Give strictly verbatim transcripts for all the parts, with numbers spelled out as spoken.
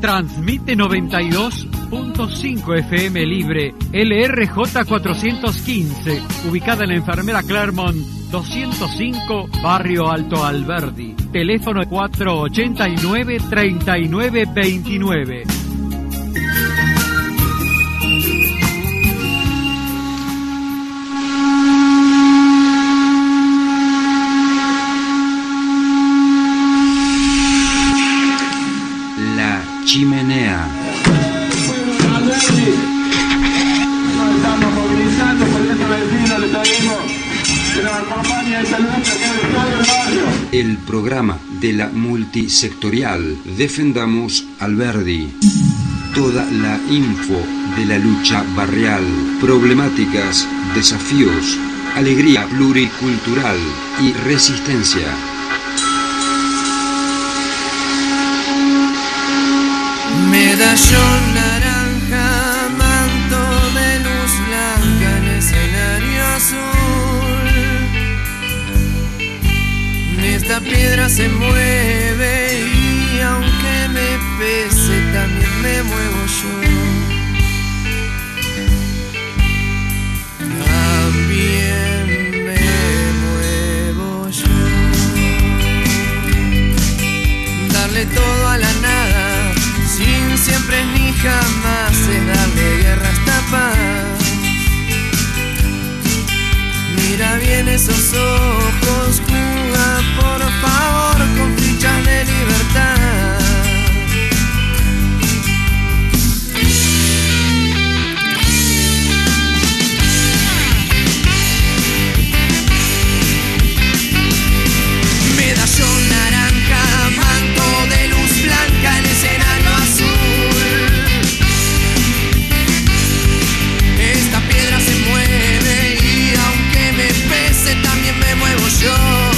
Transmite noventa y dos punto cinco F M libre, L R J cuatrocientos quince, ubicada en la Enfermera Clermont doscientos cinco, Barrio Alto Alberdi. Teléfono cuatro ochenta y nueve, treinta y nueve veintinueve. Chimenea. Nos estamos movilizando por este vecino, le pedimos que nos acompañe a esta lucha que es de todo el barrio. El programa de la multisectorial Defendamos Alberdi. Toda la info de la lucha barrial, problemáticas, desafíos, alegría pluricultural y resistencia. Medallón naranja, manto de luz blanca en escenario azul. Esta piedra se mueve y aunque me pese también me muevo yo. También me muevo yo. Darle todo a la nada, sin siempre ni jamás, es darle guerra a esta paz. Mira bien esos ojos, juega por favor con fichas de libertad. Medallón naranja, manto de luz blanca en escenario azul. Esta piedra se mueve y aunque me pese también me muevo yo.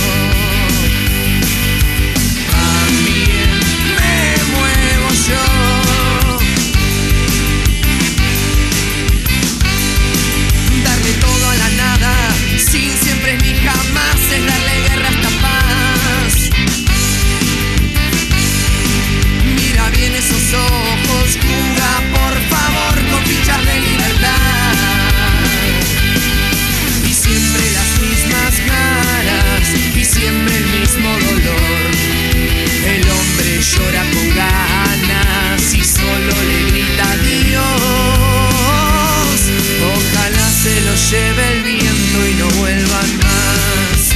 También me muevo yo. Darle todo a la nada, sin siempre ni jamás, es darle guerra a esta paz. Mira bien esos ojos, juega por favor con fichas de libertad. Y siempre las mismas caras, y siempre el mismo dolor. El hombre llora con ganas y solo le grita adiós. Ojalá se lo lleve el viento y no vuelvan más.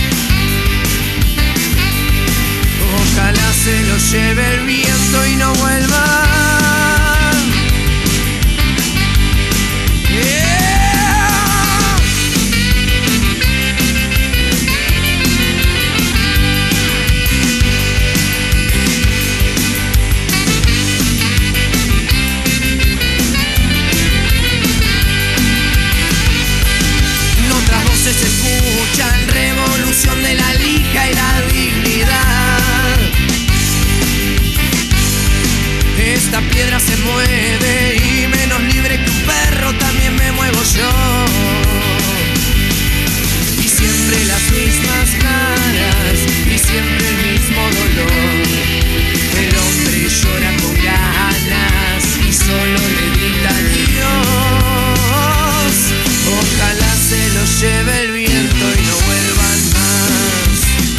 Ojalá se lo lleve el viento y no vuelva. Yeah. Otras voces se escuchan, revolución de la lija y la dignidad. Esta piedra se mueve y menos libre que un perro también me muevo yo. Y siempre las mismas caras y siempre el mismo dolor. El hombre llora con ganas y solo le grita adiós. Ojalá se lo lleve el viento y no vuelvan más.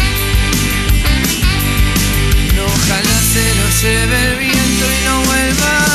Ojalá se lo lleve el viento y no vuelvan.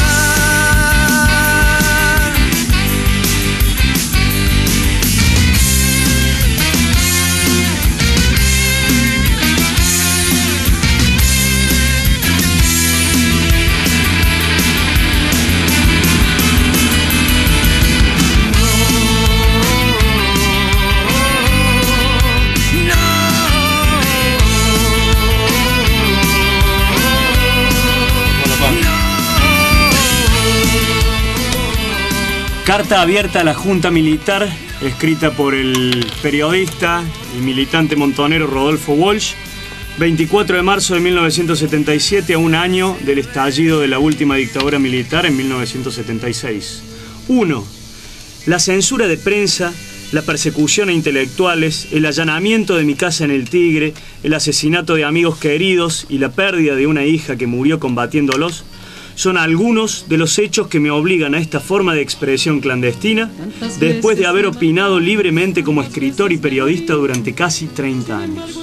Carta abierta a la Junta Militar, escrita por el periodista y militante montonero Rodolfo Walsh, veinticuatro de marzo de mil novecientos setenta y siete, a un año del estallido de la última dictadura militar en mil novecientos setenta y seis. uno. La censura de prensa, la persecución a intelectuales, el allanamiento de mi casa en el Tigre, el asesinato de amigos queridos y la pérdida de una hija que murió combatiéndolos, son algunos de los hechos que me obligan a esta forma de expresión clandestina después de haber opinado libremente como escritor y periodista durante casi treinta años.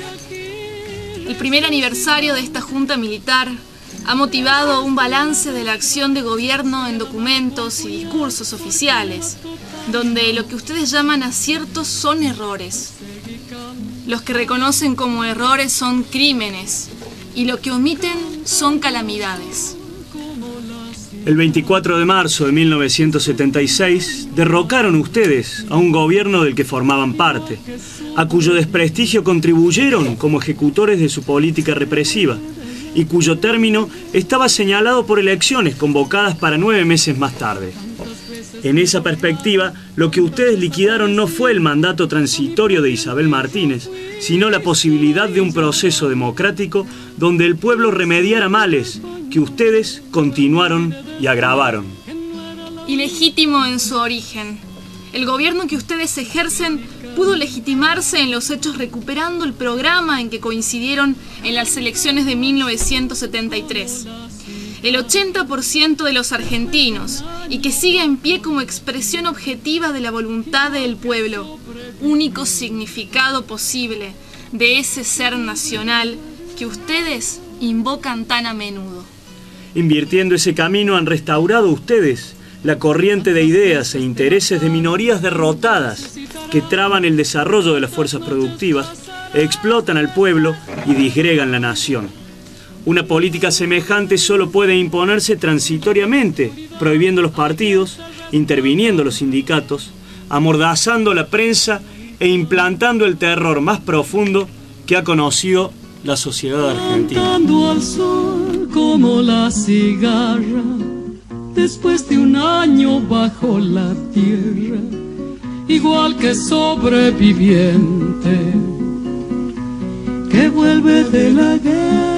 El primer aniversario de esta junta militar ha motivado un balance de la acción de gobierno en documentos y discursos oficiales, donde lo que ustedes llaman aciertos son errores. Los que reconocen como errores son crímenes y lo que omiten son calamidades. El veinticuatro de marzo de mil novecientos setenta y seis derrocaron ustedes a un gobierno del que formaban parte, a cuyo desprestigio contribuyeron como ejecutores de su política represiva y cuyo término estaba señalado por elecciones convocadas para nueve meses más tarde. En esa perspectiva, lo que ustedes liquidaron no fue el mandato transitorio de Isabel Martínez, sino la posibilidad de un proceso democrático donde el pueblo remediara males que ustedes continuaron y agravaron. Ilegítimo en su origen. El gobierno que ustedes ejercen pudo legitimarse en los hechos recuperando el programa en que coincidieron en las elecciones de mil novecientos setenta y tres. El ochenta por ciento de los argentinos, y que sigue en pie como expresión objetiva de la voluntad del pueblo, único significado posible de ese ser nacional que ustedes invocan tan a menudo. Invirtiendo ese camino han restaurado ustedes la corriente de ideas e intereses de minorías derrotadas que traban el desarrollo de las fuerzas productivas, explotan al pueblo y disgregan la nación. Una política semejante solo puede imponerse transitoriamente, prohibiendo los partidos, interviniendo los sindicatos, amordazando la prensa e implantando el terror más profundo que ha conocido la sociedad argentina. Cantando al sol como la cigarra, después de un año bajo la tierra, igual que sobreviviente que vuelve de la guerra.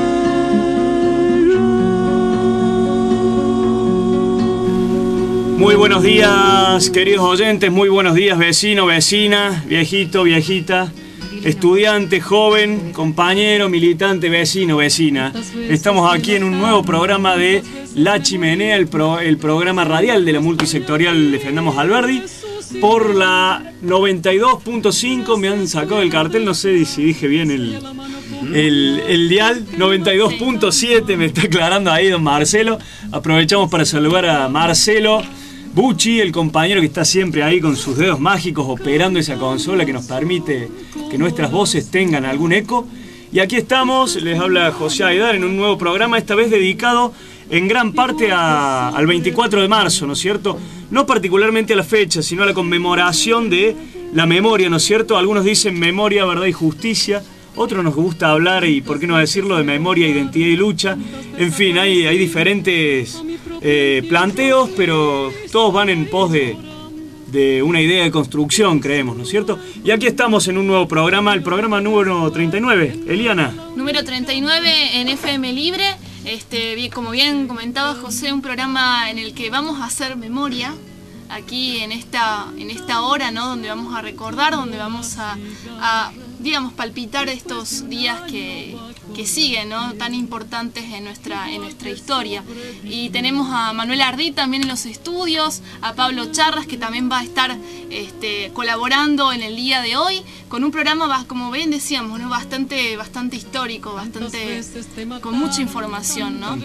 Muy buenos días, queridos oyentes, muy buenos días, vecino, vecina, viejito, viejita, estudiante, joven, compañero, militante, vecino, vecina. Estamos aquí en un nuevo programa de La Chimenea, el, pro, el programa radial de la multisectorial Defendamos Alberdi, por la noventa y dos punto cinco. Me han sacado el cartel, no sé si dije bien el, el, el dial, noventa y dos punto siete, me está aclarando ahí don Marcelo. Aprovechamos para saludar a Marcelo Bucci, el compañero que está siempre ahí con sus dedos mágicos operando esa consola que nos permite que nuestras voces tengan algún eco. Y aquí estamos, les habla José Aidar en un nuevo programa, esta vez dedicado en gran parte a, al veinticuatro de marzo, ¿no es cierto? No particularmente a la fecha, sino a la conmemoración de la memoria, ¿no es cierto? Algunos dicen memoria, verdad y justicia, otros nos gusta hablar, y por qué no decirlo, de memoria, identidad y lucha. En fin, hay, hay diferentes eh, planteos, pero todos van en pos de, de una idea de construcción, creemos, ¿no es cierto? Y aquí estamos en un nuevo programa, el programa número treinta y nueve. Eliana. Número treinta y nueve en F M Libre. Este, como bien comentaba José, un programa en el que vamos a hacer memoria aquí en esta, en esta hora, ¿no? Donde vamos a recordar, donde vamos a, a digamos, palpitar estos días que, que siguen, ¿no? Tan importantes en nuestra, en nuestra historia. Y tenemos a Manuel Ardí también en los estudios, a Pablo Charras, que también va a estar este, colaborando en el día de hoy, con un programa, como bien decíamos, ¿no? bastante, bastante histórico, bastante con mucha información, ¿no?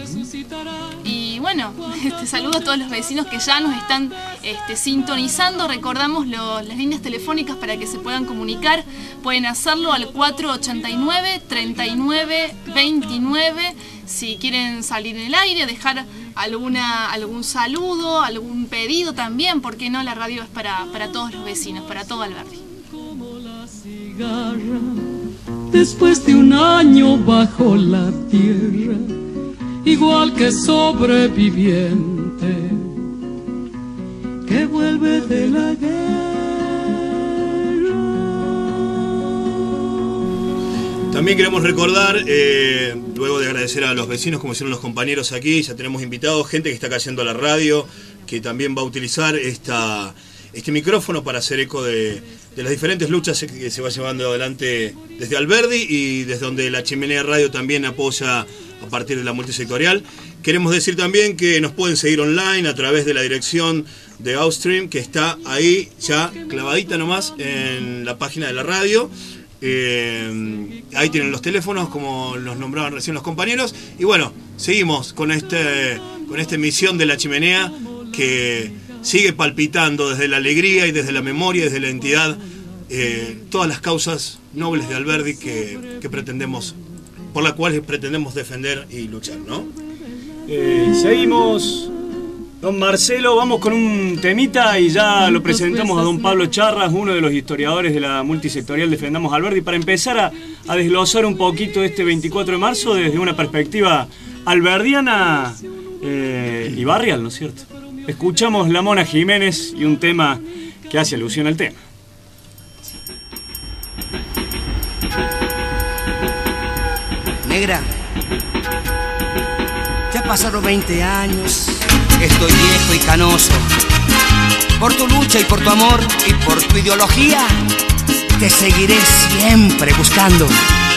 Y bueno, este, saludo a todos los vecinos que ya nos están este, sintonizando. Recordamos lo, las líneas telefónicas para que se puedan comunicar. Pueden hacerlo al cuatro ochenta y nueve, treinta y nueve, veintinueve. Si quieren salir en el aire, dejar alguna, algún saludo, algún pedido también, ¿por qué no? La radio es para, para todos los vecinos, para todo Alberdi. Después de un año bajo la tierra, igual que sobreviviente que vuelve de la guerra. También queremos recordar, eh, luego de agradecer a los vecinos, como hicieron los compañeros aquí, ya tenemos invitados, gente que está cayendo a la radio, que también va a utilizar esta, este micrófono para hacer eco de, de las diferentes luchas que se va llevando adelante desde Alberdi y desde donde la Chimenea Radio también apoya a partir de la multisectorial. Queremos decir también que nos pueden seguir online a través de la dirección de Outstream, que está ahí ya clavadita nomás en la página de la radio. Eh, ahí tienen los teléfonos, como los nombraban recién los compañeros. Y bueno, seguimos con, este, con esta emisión de La Chimenea, que sigue palpitando desde la alegría y desde la memoria, desde la entidad, eh, todas las causas nobles de Alberdi que, que pretendemos, por las cuales pretendemos defender y luchar, ¿no? Eh, seguimos, don Marcelo, vamos con un temita y ya lo presentamos a don Pablo Charras, uno de los historiadores de la multisectorial Defendamos Alberdi, para empezar a, a desglosar un poquito este veinticuatro de marzo desde una perspectiva alberdiana eh, y barrial, ¿no es cierto? Escuchamos La Mona Jiménez y un tema que hace alusión al tema. Negra, ya pasaron veinte años, estoy viejo y canoso. Por tu lucha y por tu amor y por tu ideología, te seguiré siempre buscando.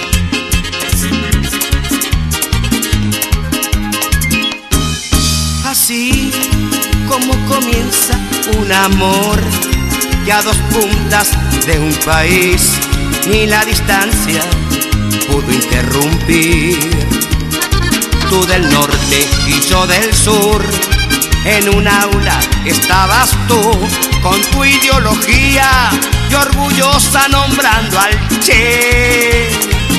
Así como comienza un amor que a dos puntas de un país ni la distancia pudo interrumpir. Tú del norte y yo del sur, en un aula estabas tú con tu ideología y orgullosa nombrando al Che.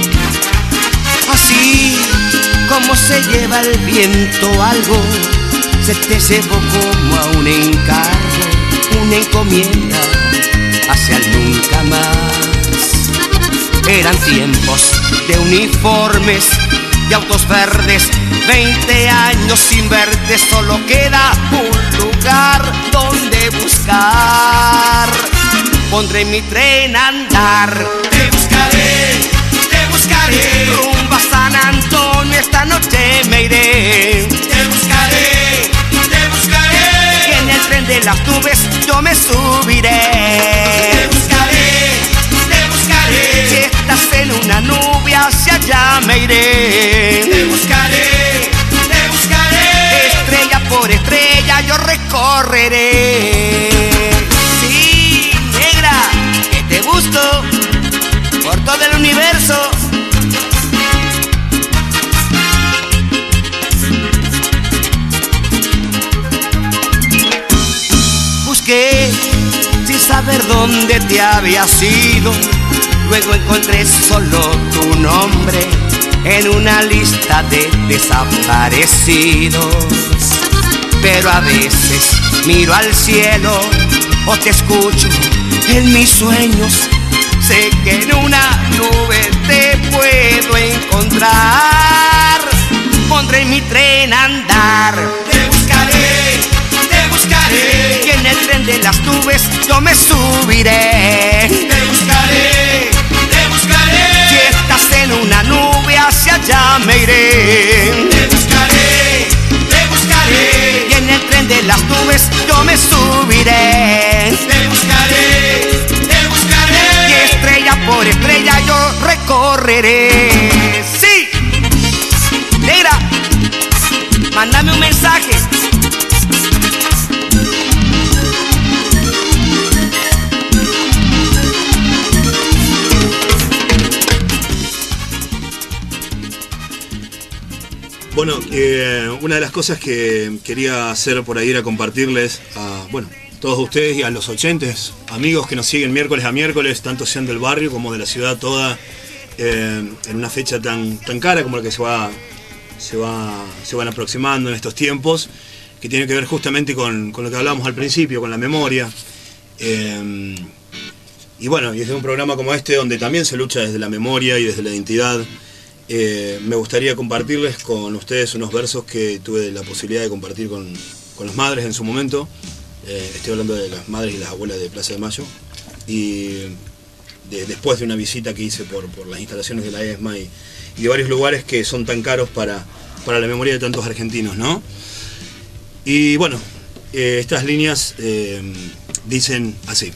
Así como se lleva el viento algo, se te llevó como a un encargo, una encomienda hacia el nunca más. Eran tiempos de uniformes y autos verdes, veinte años sin verte, solo queda un lugar donde buscar. Pondré mi tren a andar, te buscaré, te buscaré, rumbo a San Antonio esta noche me iré. Te buscaré, te buscaré, y en el tren de las nubes yo me subiré. Te buscaré, te buscaré, si estás en una nube hacia allá me iré. Te buscaré, te buscaré, estrella por estrella yo recorreré. Sí, negra, que te busco por todo el universo. Busqué sin saber dónde te habías ido, luego encontré solo tu nombre en una lista de desaparecidos. Pero a veces miro al cielo o te escucho en mis sueños, sé que en una nube te puedo encontrar. Pondré mi tren a andar, te buscaré, te buscaré, y en el tren de las nubes yo me subiré. Te buscaré, te buscaré, si estás en una nube hacia allá me iré. Te buscaré, te buscaré, y en el tren de las nubes yo me subiré. Te buscaré, te buscaré, y estrella por estrella yo recorreré. Sí, negra, mándame un mensaje. Bueno, eh, una de las cosas que quería hacer por ahí era compartirles a, bueno, todos ustedes y a los oyentes, amigos que nos siguen miércoles a miércoles, tanto sean del barrio como de la ciudad toda, eh, en una fecha tan, tan cara como la que se va, se va, se van aproximando en estos tiempos, que tiene que ver justamente con, con lo que hablábamos al principio, con la memoria. Eh, y bueno, y desde un programa como este, donde también se lucha desde la memoria y desde la identidad, Eh, me gustaría compartirles con ustedes unos versos que tuve la posibilidad de compartir con, con las madres en su momento. Eh, estoy hablando de las madres y las abuelas de Plaza de Mayo. Y de, después de una visita que hice por, por las instalaciones de la ESMA y, y de varios lugares que son tan caros para, para la memoria de tantos argentinos, ¿no? Y bueno, eh, estas líneas eh, dicen así.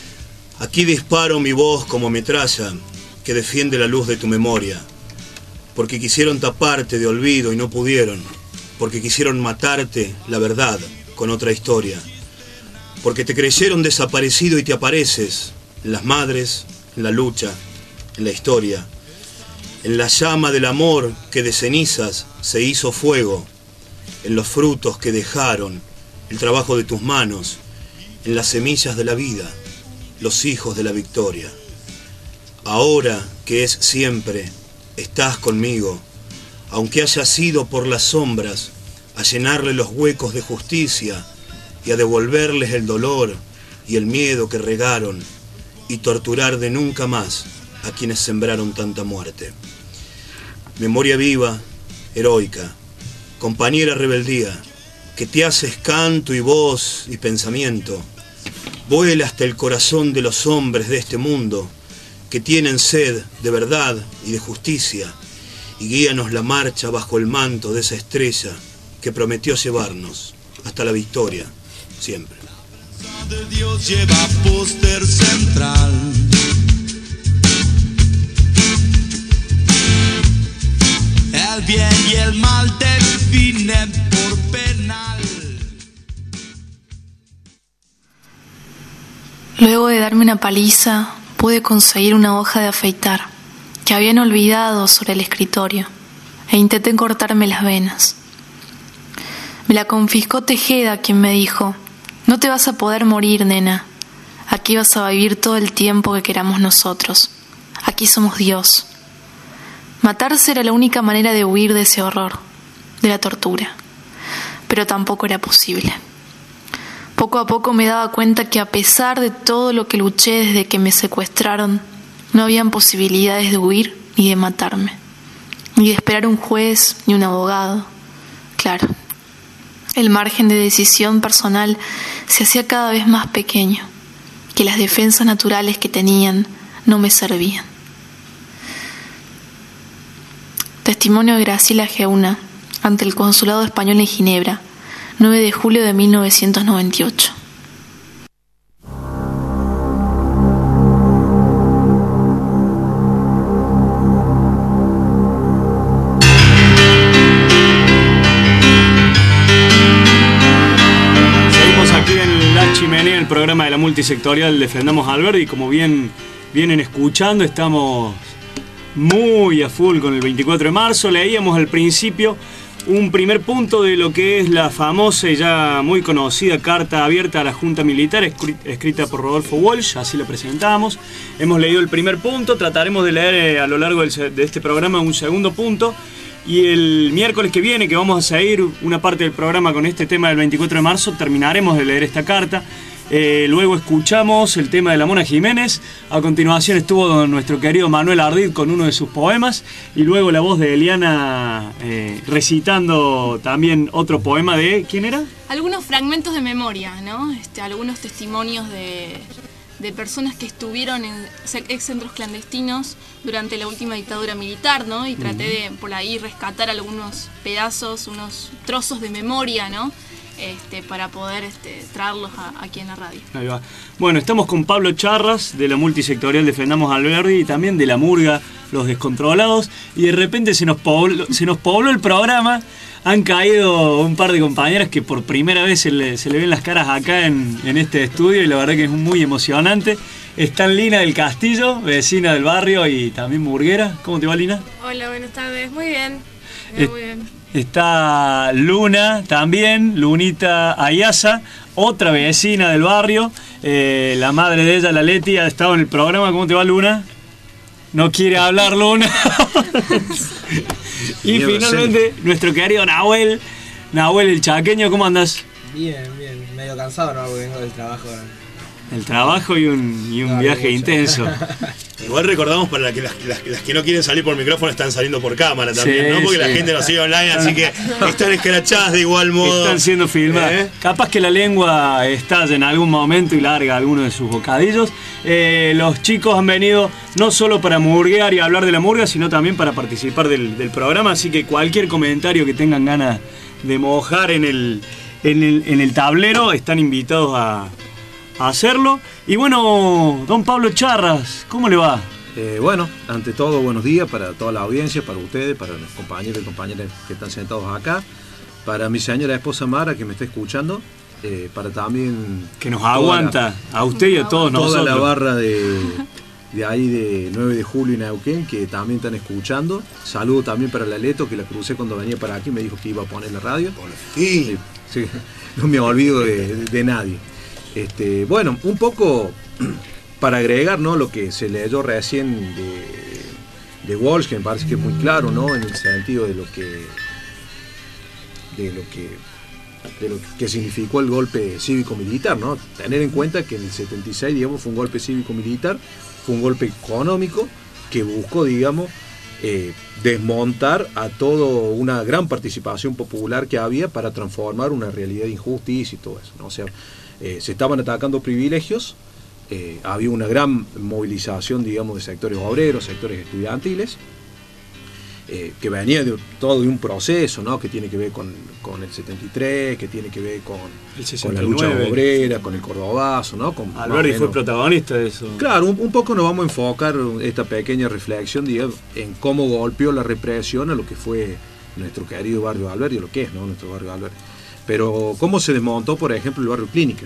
Aquí disparo mi voz como metralla que defiende la luz de tu memoria. porque quisieron taparte de olvido y no pudieron, porque quisieron matarte la verdad con otra historia, porque te creyeron desaparecido y te apareces en las madres, en la lucha, en la historia, en la llama del amor que de cenizas se hizo fuego, en los frutos que dejaron el trabajo de tus manos, en las semillas de la vida, los hijos de la victoria. Ahora que es siempre, estás conmigo, aunque haya sido por las sombras, a llenarle los huecos de justicia y a devolverles el dolor y el miedo que regaron y torturar de nunca más a quienes sembraron tanta muerte. Memoria viva, heroica, compañera rebeldía, que te haces canto y voz y pensamiento, vuela hasta el corazón de los hombres de este mundo que tienen sed de verdad y de justicia, y guíanos la marcha bajo el manto de esa estrella que prometió llevarnos hasta la victoria, siempre. De Dios lleva póster central. El bien y el mal definen por penal. Luego de darme una paliza, pude conseguir una hoja de afeitar que habían olvidado sobre el escritorio e intenté cortarme las venas. Me la confiscó Tejeda, quien me dijo: no te vas a poder morir, nena. Aquí vas a vivir todo el tiempo que queramos nosotros. Aquí somos Dios. Matarse era la única manera de huir de ese horror, de la tortura. Pero tampoco era posible. Poco a poco me daba cuenta que a pesar de todo lo que luché desde que me secuestraron, no habían posibilidades de huir ni de matarme, ni de esperar un juez ni un abogado. Claro, el margen de decisión personal se hacía cada vez más pequeño, que las defensas naturales que tenían no me servían. Testimonio de Graciela Geuna ante el Consulado Español en Ginebra, nueve de julio de mil novecientos noventa y ocho. Seguimos aquí en La Chimenea, el programa de la multisectorial Defendamos Alberdi, y como bien vienen escuchando, estamos muy a full con el veinticuatro de marzo. Leíamos al principio un primer punto de lo que es la famosa y ya muy conocida carta abierta a la Junta Militar, escrita por Rodolfo Walsh, así la presentamos. Hemos leído el primer punto, trataremos de leer a lo largo de este programa un segundo punto, y el miércoles que viene, que vamos a seguir una parte del programa con este tema del veinticuatro de marzo, terminaremos de leer esta carta. Eh, luego escuchamos el tema de la Mona Jiménez. A continuación estuvo nuestro querido Manuel Ardid con uno de sus poemas, y luego la voz de Eliana eh, recitando también otro poema de... ¿quién era? Algunos fragmentos de memoria, ¿no? Este, algunos testimonios de, de personas que estuvieron en ex centros clandestinos durante la última dictadura militar, ¿no? Y traté de por ahí rescatar algunos pedazos, unos trozos de memoria, ¿no? Este, para poder este, traerlos a, aquí en la radio. Ahí va. Bueno, estamos con Pablo Charras, de la multisectorial Defendamos Alberdi, y también de la murga Los Descontrolados, y de repente se nos pobló, se nos pobló el programa. Han caído un par de compañeras que por primera vez se le, se le ven las caras acá en, en este estudio, y la verdad que es muy emocionante. Está Lina del Castillo, vecina del barrio y también murguera. ¿Cómo te va, Lina? Hola, buenas tardes. Muy bien. Muy, eh, muy bien. Está Luna también, Lunita Ayasa, otra vecina del barrio. Eh, la madre de ella, la Leti, ha estado en el programa. ¿Cómo te va, Luna? No quiere hablar, Luna. Y finalmente, nuestro querido Nahuel, Nahuel el chaqueño. ¿Cómo andas? Bien, bien. Medio cansado, ¿no? Porque vengo del trabajo. El trabajo y un, y un no, viaje intenso. Igual recordamos para que las, las, las que no quieren salir por micrófono están saliendo por cámara también, sí, ¿no? Porque sí, la gente nos sigue online, así que están escrachadas de igual modo. Están siendo filmadas. ¿Eh? Capaz que la lengua estalla en algún momento y larga alguno de sus bocadillos. Eh, los chicos han venido no solo para murguear y hablar de la murga, sino también para participar del, del programa, así que cualquier comentario que tengan ganas de mojar en el, en el, en el tablero, están invitados a... a hacerlo. Y bueno, don Pablo Charras, ¿cómo le va? Eh, bueno, ante todo, buenos días para toda la audiencia, para ustedes, para los compañeros y compañeras que están sentados acá, para mi señora esposa Mara que me está escuchando, eh, para también... Que nos aguanta, la, a usted y a todos nosotros. Toda la barra de, de ahí de nueve de julio y Neuquén que también están escuchando. Saludo también para la Leto, que la crucé cuando venía para aquí, me dijo que iba a poner la radio. Sí, sí, no me olvido de, de, de nadie. Este, bueno, un poco... Para agregar, ¿no?, lo que se leyó recién de, de Walsh, que me parece que es muy claro, ¿no?, en el sentido de lo que de lo que de lo que significó el golpe cívico-militar, ¿no? Tener en cuenta que en el setenta y seis, digamos, fue un golpe cívico-militar, fue un golpe económico que buscó, digamos, eh, desmontar a toda una gran participación popular que había para transformar una realidad de injusticia y todo eso, ¿no? O sea, eh, se estaban atacando privilegios. Eh, había una gran movilización, digamos, de sectores obreros, sectores estudiantiles, eh, que venía de todo de un proceso, ¿no?, que tiene que ver con, con el setenta y tres, que tiene que ver con, con la lucha obrera, con el cordobazo, ¿no? Con, Alberdi fue protagonista de eso. Claro, un, un poco nos vamos a enfocar esta pequeña reflexión, digamos, en cómo golpeó la represión a lo que fue nuestro querido barrio Alberdi, lo que es, ¿no?, nuestro barrio Alberdi. Pero cómo se desmontó, por ejemplo, el barrio Clínica.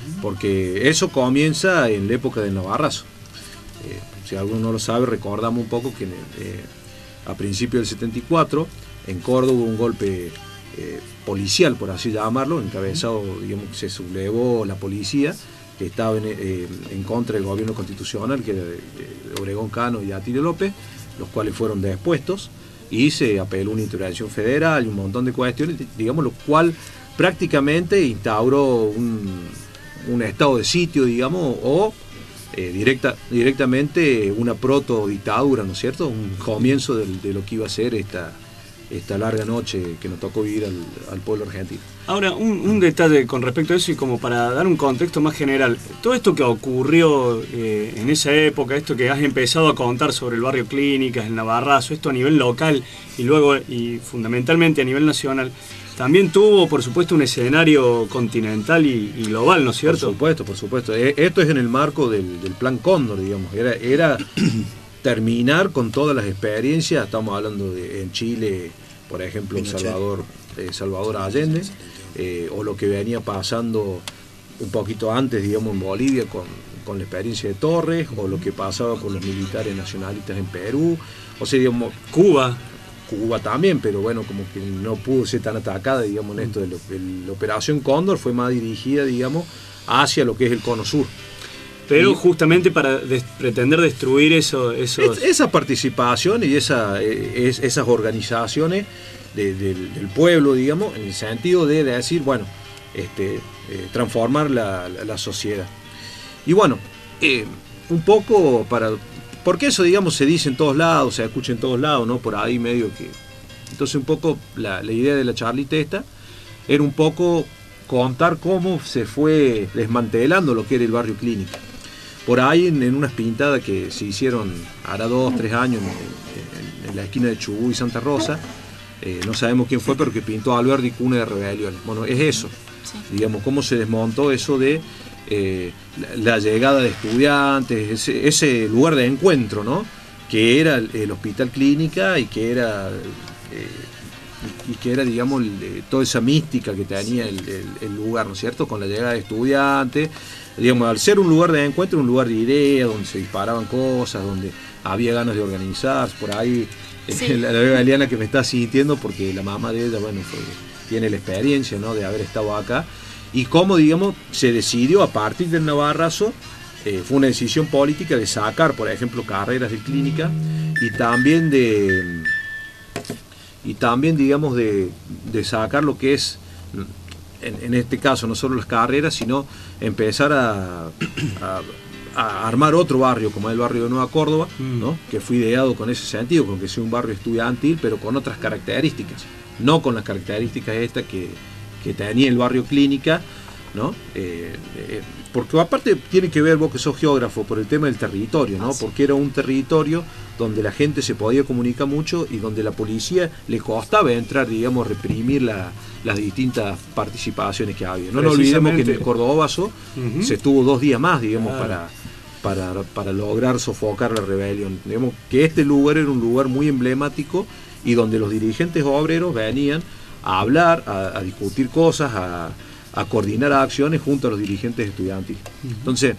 Porque eso comienza en la época del Navarrazo. Eh, si alguno no lo sabe, recordamos un poco que eh, a principios del setenta y cuatro en Córdoba hubo un golpe eh, policial, por así llamarlo, encabezado, digamos, se sublevó la policía que estaba en, eh, en contra del gobierno constitucional, que era de, de Obregón Cano y Atilio López, los cuales fueron depuestos, y se apeló una intervención federal y un montón de cuestiones, digamos, lo cual prácticamente instauró un un estado de sitio, digamos, o eh, directa, directamente una proto-dictadura, ¿no es cierto? Un comienzo de, de lo que iba a ser esta, esta larga noche que nos tocó vivir al, al pueblo argentino. Ahora, un, un detalle con respecto a eso y como para dar un contexto más general. Todo esto que ocurrió eh, en esa época, esto que has empezado a contar sobre el barrio Clínicas, el Navarrazo, esto a nivel local y luego, y fundamentalmente a nivel nacional, también tuvo, por supuesto, un escenario continental y, y global, ¿no es cierto? Por supuesto, por supuesto. Esto es en el marco del, del Plan Cóndor, digamos. Era, era terminar con todas las experiencias. Estamos hablando de en Chile, por ejemplo, en Salvador, eh, Salvador Allende, eh, o lo que venía pasando un poquito antes, digamos, en Bolivia con, con la experiencia de Torres, o lo que pasaba con los militares nacionalistas en Perú, o sea, digamos, Cuba. Cuba también, pero bueno, como que no pudo ser tan atacada, digamos, en esto de, lo, de la Operación Cóndor fue más dirigida, digamos, hacia lo que es el Cono Sur. Pero y, justamente para des, pretender destruir eso, esos... Es, esa participación y esa, es, esas organizaciones de, de, del pueblo, digamos, en el sentido de, de decir, bueno, este, eh, transformar la, la, la sociedad. Y bueno, eh, un poco para... Porque eso, digamos, se dice en todos lados, se escucha en todos lados, ¿no? Por ahí medio que... Entonces un poco la, la idea de la charlita esta era un poco contar cómo se fue desmantelando lo que era el barrio Clínica. Por ahí en, en unas pintadas que se hicieron hará dos, tres años en, en, en la esquina de Chubut y Santa Rosa, eh, no sabemos quién fue, pero que pintó Alberdi cuna de rebelión. Bueno, es eso, sí. Digamos, cómo se desmontó eso de... Eh, la, la llegada de estudiantes, ese, ese lugar de encuentro, ¿no?, que era el, el Hospital Clínica y que era, eh, y, y que era, digamos, el, toda esa mística que tenía el, el, el lugar, ¿no es cierto?, con la llegada de estudiantes, digamos, al ser un lugar de encuentro, un lugar de ideas, donde se disparaban cosas, donde había ganas de organizarse. Por ahí, sí. eh, la, la beba Eliana que me está sintiendo, porque la mamá de ella, bueno, fue, tiene la experiencia, ¿no?, de haber estado acá. Y cómo, digamos, se decidió a partir del Navarrazo, eh, fue una decisión política de sacar, por ejemplo, carreras de Clínica y también de, y también, digamos, de, de sacar lo que es, en, en este caso, no solo las carreras, sino empezar a, a, a armar otro barrio, como es el barrio de Nueva Córdoba, ¿no?, que fue ideado con ese sentido, con que sea un barrio estudiantil, pero con otras características, no con las características estas que... que tenía el barrio Clínica, ¿no? Eh, eh, porque aparte tiene que ver, vos que sos geógrafo, por el tema del territorio, ¿no? Porque era un territorio donde la gente se podía comunicar mucho y donde la policía le costaba entrar, digamos, reprimir la, las distintas participaciones que había. No nos olvidemos que en el Cordobazo uh-huh. se estuvo dos días más, digamos, ah. para... para, para lograr sofocar la rebelión. Digamos que este lugar era un lugar muy emblemático y donde los dirigentes obreros venían a hablar, a, a discutir cosas, a, a coordinar acciones junto a los dirigentes estudiantiles. Entonces,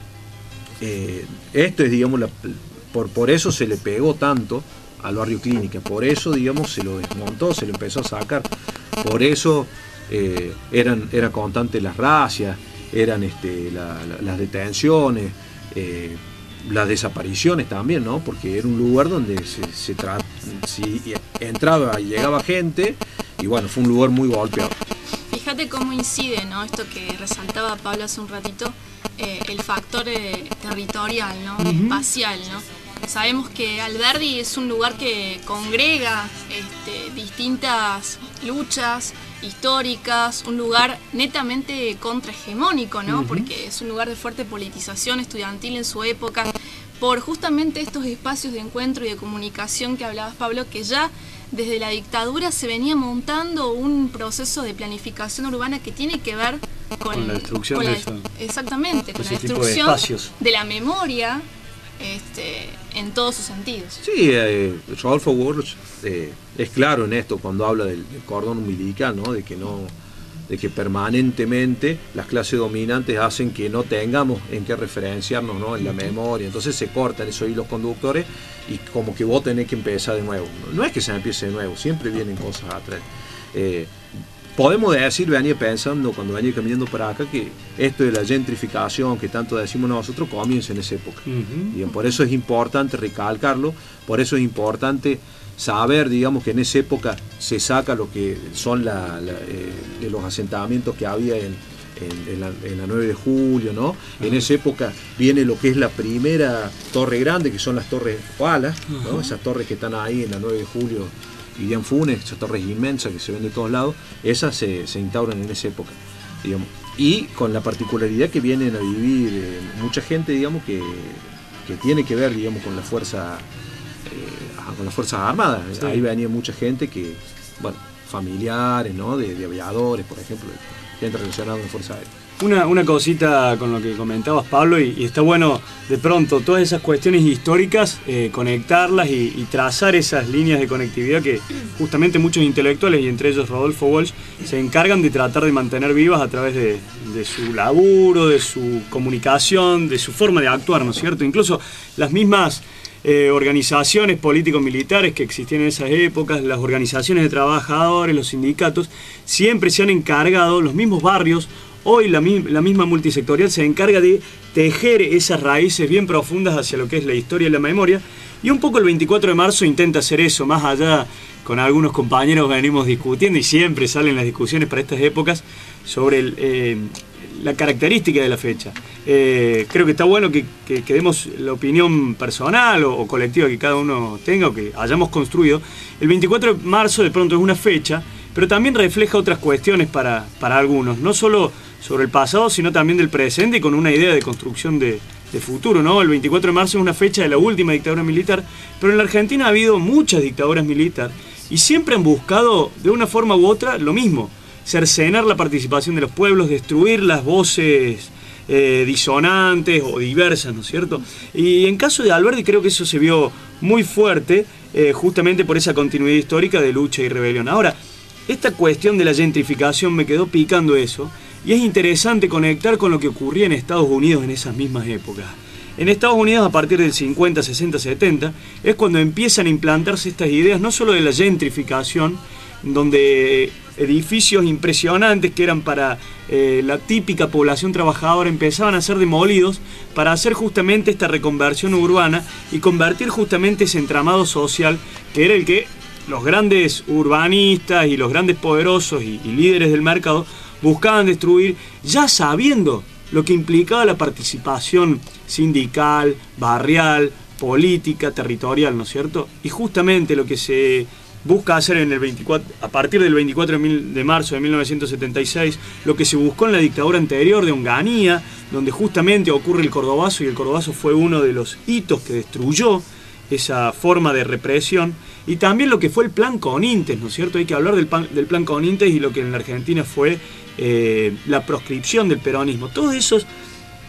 eh, esto es, digamos, la, por, por eso se le pegó tanto al barrio Clínica, por eso, digamos, se lo desmontó, se lo empezó a sacar, por eso eh, eran, era constante las racias, eran este, la, la, las detenciones, eh, las desapariciones también, ¿no? Porque era un lugar donde se, se tra si entraba y llegaba gente, y bueno, fue un lugar muy golpeado. Fíjate cómo incide, ¿no? Esto que resaltaba Pablo hace un ratito, eh, el factor eh, territorial, ¿no? Uh-huh. Espacial, ¿no? Sabemos que Alberdi es un lugar que congrega este, distintas luchas históricas, un lugar netamente contrahegemónico, ¿no? Uh-huh. Porque es un lugar de fuerte politización estudiantil en su época, por justamente estos espacios de encuentro y de comunicación que hablabas, Pablo, que ya desde la dictadura se venía montando un proceso de planificación urbana que tiene que ver con, con la destrucción con la, de eso, exactamente, con la destrucción de, de la memoria. Este, en todos sus sentidos. Sí, eh, Rodolfo Walsh eh, es claro en esto cuando habla del, del cordón umbilical, ¿no? De que no, de que permanentemente las clases dominantes hacen que no tengamos en qué referenciarnos, ¿no? En la memoria, entonces se cortan esos hilos conductores y como que vos tenés que empezar de nuevo. No es que se empiece de nuevo, siempre vienen cosas atrás. Eh, Podemos decir, venía pensando cuando venía caminando para acá, que esto de la gentrificación que tanto decimos nosotros comienza en esa época. Uh-huh. Y por eso es importante recalcarlo, por eso es importante saber, digamos, que en esa época se saca lo que son la, la, eh, de los asentamientos que había en, en, en, la, en la nueve de julio, ¿no? Uh-huh. En esa época viene lo que es la primera torre grande, que son las torres palas, ¿no? Uh-huh. Esas torres que están ahí en la nueve de julio. Y en Funes, esas torres inmensas que se ven de todos lados, esas se, se instauran en esa época, digamos. Y con la particularidad que vienen a vivir eh, mucha gente, digamos, que, que tiene que ver, digamos, con la fuerza, eh, con las fuerzas armadas. Sí. Ahí venía mucha gente que, bueno, familiares, ¿no? De, de aviadores, por ejemplo, gente relacionada con la Fuerza Aérea. Una, una cosita con lo que comentabas, Pablo, y, y está bueno de pronto todas esas cuestiones históricas, eh, conectarlas y, y trazar esas líneas de conectividad que justamente muchos intelectuales, y entre ellos Rodolfo Walsh, se encargan de tratar de mantener vivas a través de, de su laburo, de su comunicación, de su forma de actuar, ¿no es cierto? Incluso las mismas eh, organizaciones político-militares que existían en esas épocas, las organizaciones de trabajadores, los sindicatos, siempre se han encargado, los mismos barrios. Hoy la, la misma multisectorial se encarga de tejer esas raíces bien profundas hacia lo que es la historia y la memoria, y un poco el veinticuatro de marzo intenta hacer eso, más allá con algunos compañeros que venimos discutiendo, y siempre salen las discusiones para estas épocas sobre el, eh, la característica de la fecha. Eh, creo que está bueno que, que, que demos la opinión personal o, o colectiva que cada uno tenga o que hayamos construido. El veinticuatro de marzo de pronto es una fecha, pero también refleja otras cuestiones para, para algunos, no solo sobre el pasado, sino también del presente y con una idea de construcción de, de futuro, ¿no? El veinticuatro de marzo es una fecha de la última dictadura militar, pero en la Argentina ha habido muchas dictaduras militares y siempre han buscado, de una forma u otra, lo mismo: cercenar la participación de los pueblos, destruir las voces eh, disonantes o diversas, ¿no es cierto? Y en caso de Alberdi creo que eso se vio muy fuerte, eh, justamente por esa continuidad histórica de lucha y rebelión. Ahora, esta cuestión de la gentrificación me quedó picando eso, y es interesante conectar con lo que ocurría en Estados Unidos en esas mismas épocas. En Estados Unidos, a partir del cincuenta, sesenta, setenta, es cuando empiezan a implantarse estas ideas, no solo de la gentrificación, donde edificios impresionantes que eran para eh, la típica población trabajadora empezaban a ser demolidos para hacer justamente esta reconversión urbana y convertir justamente ese entramado social que era el que los grandes urbanistas y los grandes poderosos y, y líderes del mercado buscaban destruir, ya sabiendo lo que implicaba la participación sindical, barrial, política, territorial, ¿no es cierto? Y justamente lo que se busca hacer en el veinticuatro, a partir del veinticuatro de marzo de mil novecientos setenta y seis, lo que se buscó en la dictadura anterior de Onganía, donde justamente ocurre el Cordobazo, y el Cordobazo fue uno de los hitos que destruyó esa forma de represión, y también lo que fue el Plan Conintes, ¿no es cierto? Hay que hablar del plan, del plan Conintes y lo que en la Argentina fue eh, la proscripción del peronismo. Todos esos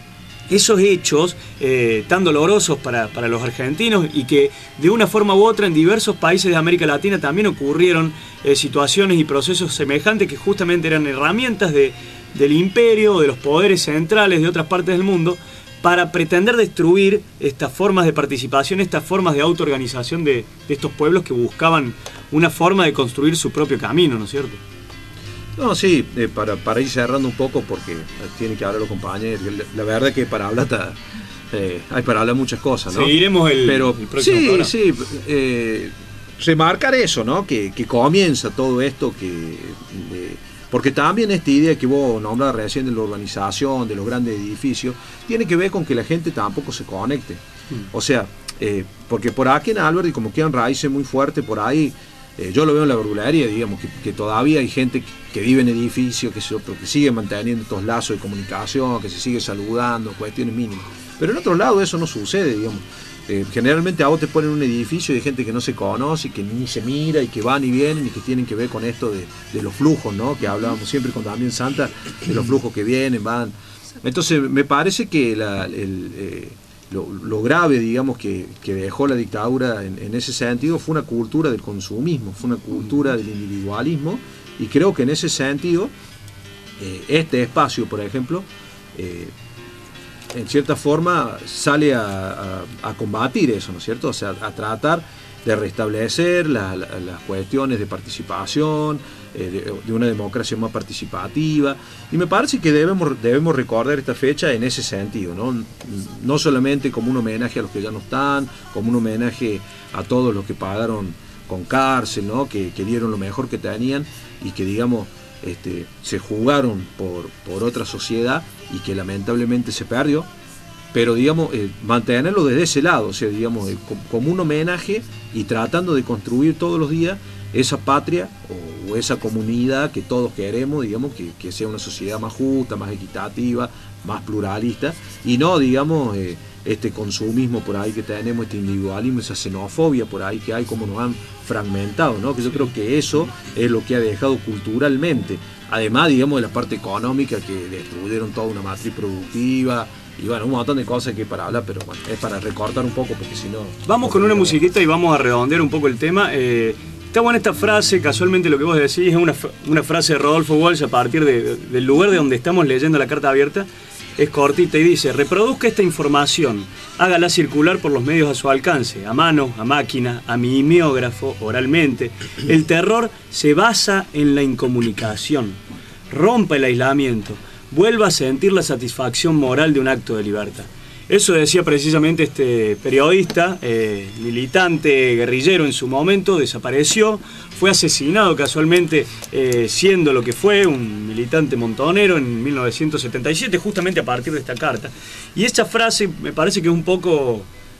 esos hechos eh, tan dolorosos para, para los argentinos y que de una forma u otra en diversos países de América Latina también ocurrieron eh, situaciones y procesos semejantes que justamente eran herramientas de, del imperio, de los poderes centrales de otras partes del mundo, para pretender destruir estas formas de participación, estas formas de autoorganización de, de estos pueblos que buscaban una forma de construir su propio camino, ¿no es cierto? No, sí, eh, para, para ir cerrando un poco, porque tienen que hablar los compañeros. La, la verdad que para hablar ta, eh, hay para hablar muchas cosas, ¿no? Seguiremos el, Pero, el próximo sí, programa. sí, eh, remarcar eso, ¿no? Que, que comienza todo esto, que eh, porque también esta idea que vos nombrás recién de la urbanización, de los grandes edificios, tiene que ver con que la gente tampoco se conecte. Mm. O sea, eh, porque por aquí en Alberdi, como quedan raíces muy fuertes por ahí. Eh, yo lo veo en la verdulería, digamos, que, que todavía hay gente que, que vive en edificios, que, se, que sigue manteniendo estos lazos de comunicación, que se sigue saludando, cuestiones mínimas. Pero en otro lado eso no sucede, digamos. Eh, generalmente a vos te ponen un edificio de gente que no se conoce, que ni se mira y que van y vienen y que tienen que ver con esto de, de los flujos, ¿no? Que hablábamos siempre con Damián Santa, de los flujos que vienen, van. Entonces me parece que la, el... Eh, Lo, lo grave, digamos, que, que dejó la dictadura en, en ese sentido fue una cultura del consumismo, fue una cultura del individualismo, y creo que en ese sentido eh, este espacio, por ejemplo, eh, en cierta forma sale a, a, a combatir eso, ¿no es cierto? O sea, a tratar de restablecer la, la, las cuestiones de participación, eh, de, de una democracia más participativa, y me parece que debemos, debemos recordar esta fecha en ese sentido, ¿no? No solamente como un homenaje a los que ya no están, como un homenaje a todos los que pagaron con cárcel, ¿no? que, que dieron lo mejor que tenían y que, digamos, este, se jugaron por, por otra sociedad y que lamentablemente se perdió. Pero, digamos, eh, mantenerlo desde ese lado, o sea, digamos, eh, como un homenaje y tratando de construir todos los días esa patria o, o esa comunidad que todos queremos, digamos, que, que sea una sociedad más justa, más equitativa, más pluralista, y no, digamos, eh, este consumismo por ahí que tenemos, este individualismo, esa xenofobia por ahí que hay, como nos han fragmentado, ¿no? Que yo creo que eso es lo que ha dejado culturalmente, además, digamos, de la parte económica, que destruyeron toda una matriz productiva. Y bueno, un montón de cosas que para hablar, pero bueno, es para recortar un poco porque si no... Vamos con una musiquita y vamos a redondear un poco el tema. Eh, está buena esta frase, casualmente lo que vos decís es una, una frase de Rodolfo Walsh a partir de, de, del lugar de donde estamos leyendo la carta abierta. Es cortita y dice: reproduzca esta información, hágala circular por los medios a su alcance, a mano, a máquina, a mimeógrafo, oralmente. El terror se basa en la incomunicación. Rompa el aislamiento. Vuelva a sentir la satisfacción moral de un acto de libertad. Eso decía precisamente este periodista, eh, militante, guerrillero en su momento, desapareció, fue asesinado casualmente eh, siendo lo que fue, un militante montonero en mil novecientos setenta y siete, justamente a partir de esta carta. Y esta frase me parece que es un poco,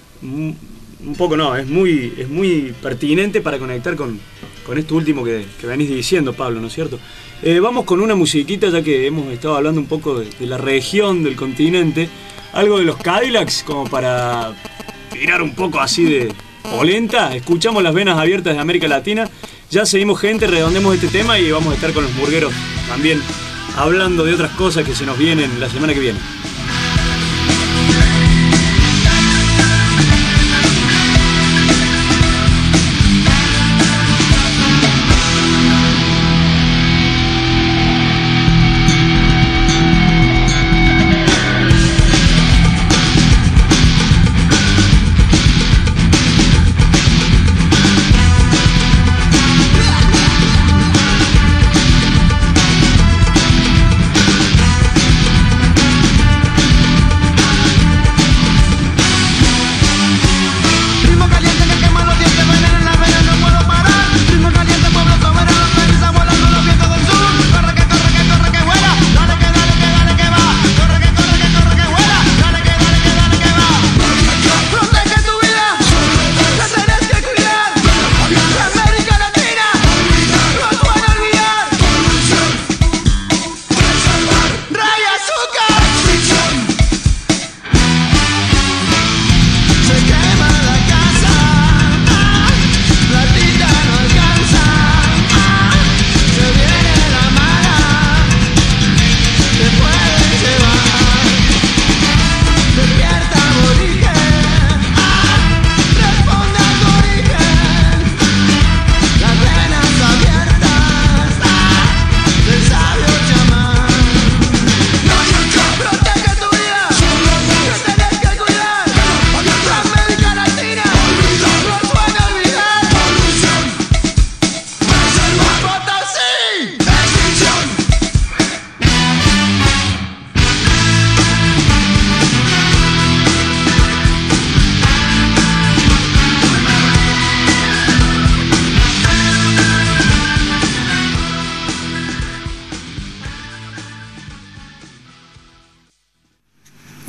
un poco no, es muy, es muy pertinente para conectar con, con esto último que, que venís diciendo, Pablo, ¿no es cierto? Eh, vamos con una musiquita, ya que hemos estado hablando un poco de, de la región, del continente, algo de los Cadillacs, como para tirar un poco así de polenta. Escuchamos Las Venas Abiertas de América Latina. Ya seguimos, gente, redondemos este tema y vamos a estar con los murgueros también hablando de otras cosas que se nos vienen la semana que viene.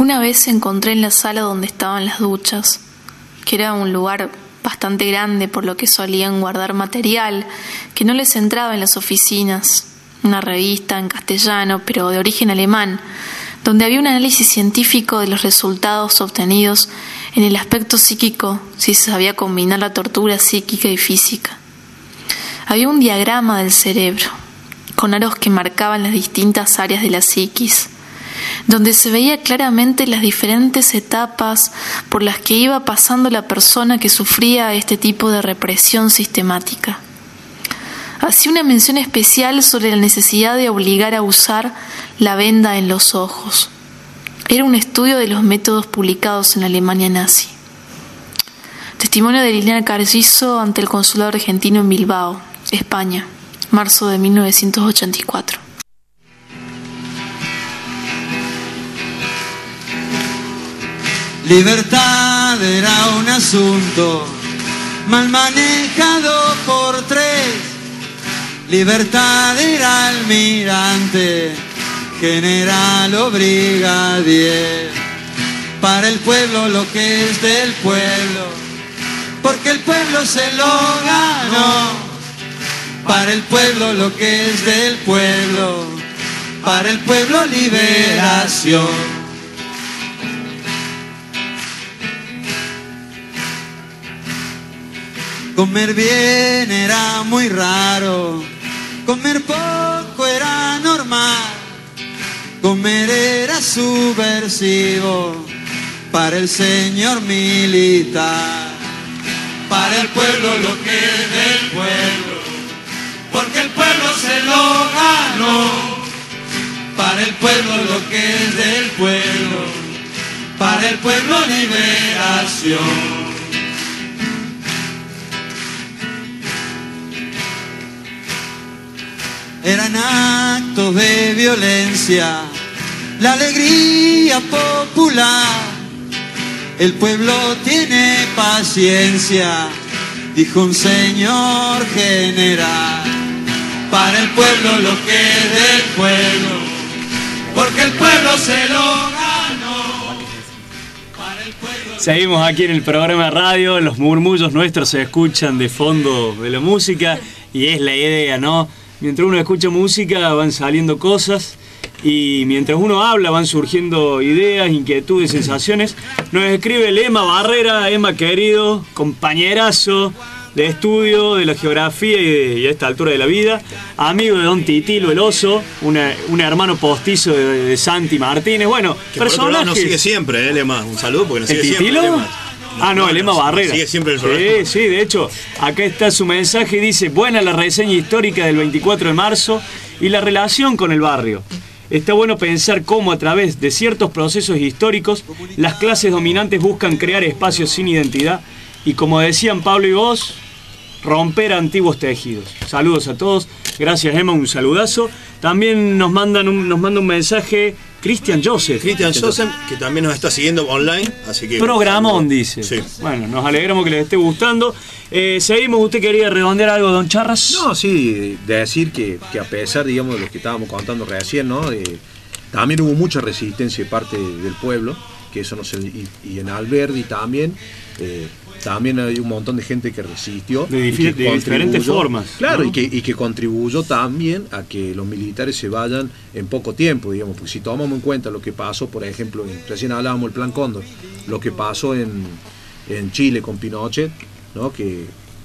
Una vez encontré en la sala donde estaban las duchas, que era un lugar bastante grande por lo que solían guardar material que no les entraba en las oficinas, una revista en castellano pero de origen alemán, donde había un análisis científico de los resultados obtenidos en el aspecto psíquico si se sabía combinar la tortura psíquica y física. Había un diagrama del cerebro, con aros que marcaban las distintas áreas de la psiquis, donde se veía claramente las diferentes etapas por las que iba pasando la persona que sufría este tipo de represión sistemática. Hacía una mención especial sobre la necesidad de obligar a usar la venda en los ojos. Era un estudio de los métodos publicados en la Alemania nazi. Testimonio de Liliana Carrizo ante el consulado argentino en Bilbao, España, marzo de mil novecientos ochenta y cuatro. Libertad era un asunto mal manejado por tres. Libertad era almirante, general o brigadier. Para el pueblo lo que es del pueblo, porque el pueblo se lo ganó. Para el pueblo lo que es del pueblo, para el pueblo liberación. Comer bien era muy raro, comer poco era normal, comer era subversivo para el señor militar. Para el pueblo lo que es del pueblo, porque el pueblo se lo ganó. Para el pueblo lo que es del pueblo, para el pueblo liberación. Eran actos de violencia, la alegría popular. El pueblo tiene paciencia, dijo un señor general. Para el pueblo lo que es del pueblo, porque el pueblo se lo ganó. Para el pueblo... Seguimos aquí en el programa de radio, los murmullos nuestros se escuchan de fondo de la música y es la idea, ¿no? Mientras uno escucha música van saliendo cosas y mientras uno habla van surgiendo ideas, inquietudes, sensaciones. Nos escribe el Emma Barrera, Emma querido, compañerazo de estudio de la geografía y, de, y a esta altura de la vida, amigo de Don Titilo el Oso, una, un hermano postizo de, de Santi Martínez. Bueno, que por otro lado nos sigue siempre, ¿eh, Emma? Un saludo porque nos ¿El sigue Titilo? siempre. Ah, no, el Emma Barrera. Sigue siempre el Sí, programa. sí, de hecho, acá está su mensaje, dice, buena la reseña histórica del veinticuatro de marzo y la relación con el barrio. Está bueno pensar cómo a través de ciertos procesos históricos las clases dominantes buscan crear espacios sin identidad y, como decían Pablo y vos, romper antiguos tejidos. Saludos a todos. Gracias, Emma, un saludazo. También nos mandan un, nos manda un mensaje Cristian Joseph. Cristian Joseph, que también nos está siguiendo online, así que... Programón, dice. Sí. Bueno, nos alegramos que les esté gustando. Eh, seguimos, ¿usted quería redondear algo, don Charras? No, sí, de decir que, que a pesar, digamos, de lo que estábamos contando recién, ¿no? Eh, también hubo mucha resistencia de parte del pueblo, que eso no se... Y, y en Alberdi también... Eh, también hay un montón de gente que resistió de, y que de diferentes formas, claro, ¿no? y, que, y que contribuyó también a que los militares se vayan en poco tiempo, digamos, porque si tomamos en cuenta lo que pasó, por ejemplo, en, recién hablábamos del Plan Cóndor, lo que pasó en, en Chile con Pinochet, ¿no? que,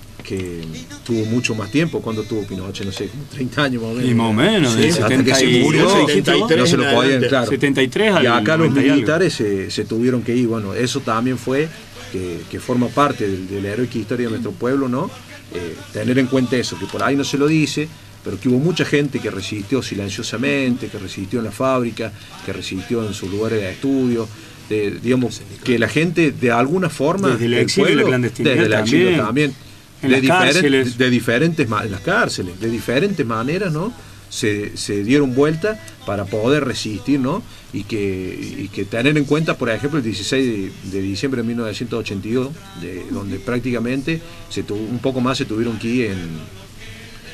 que tuvo mucho más tiempo. ¿Cuándo tuvo Pinochet? No sé, como treinta años más o menos. Y más o menos, sí, hasta setenta que se y, murió, setenta y tres, no se lo podían, claro. setenta y tres al y acá los noventa y militares se, se tuvieron que ir. Bueno, eso también fue que, que forma parte del, de la heroica historia de nuestro pueblo, ¿no? Eh, tener en cuenta eso, que por ahí no se lo dice, pero que hubo mucha gente que resistió silenciosamente, que resistió en la fábrica, que resistió en sus lugares de estudio, de, digamos, que la gente de alguna forma... Desde el del exilio pueblo, y la clandestinidad desde el exilio también. también, En de, las diferen, cárceles. de diferentes ma- en las cárceles, de diferentes maneras, ¿no? Se, se dieron vuelta para poder resistir, ¿no? Y que, y que tener en cuenta, por ejemplo, el dieciséis de, de diciembre de mil novecientos ochenta y dos, de, donde prácticamente se tu, un poco más se tuvieron que ir en,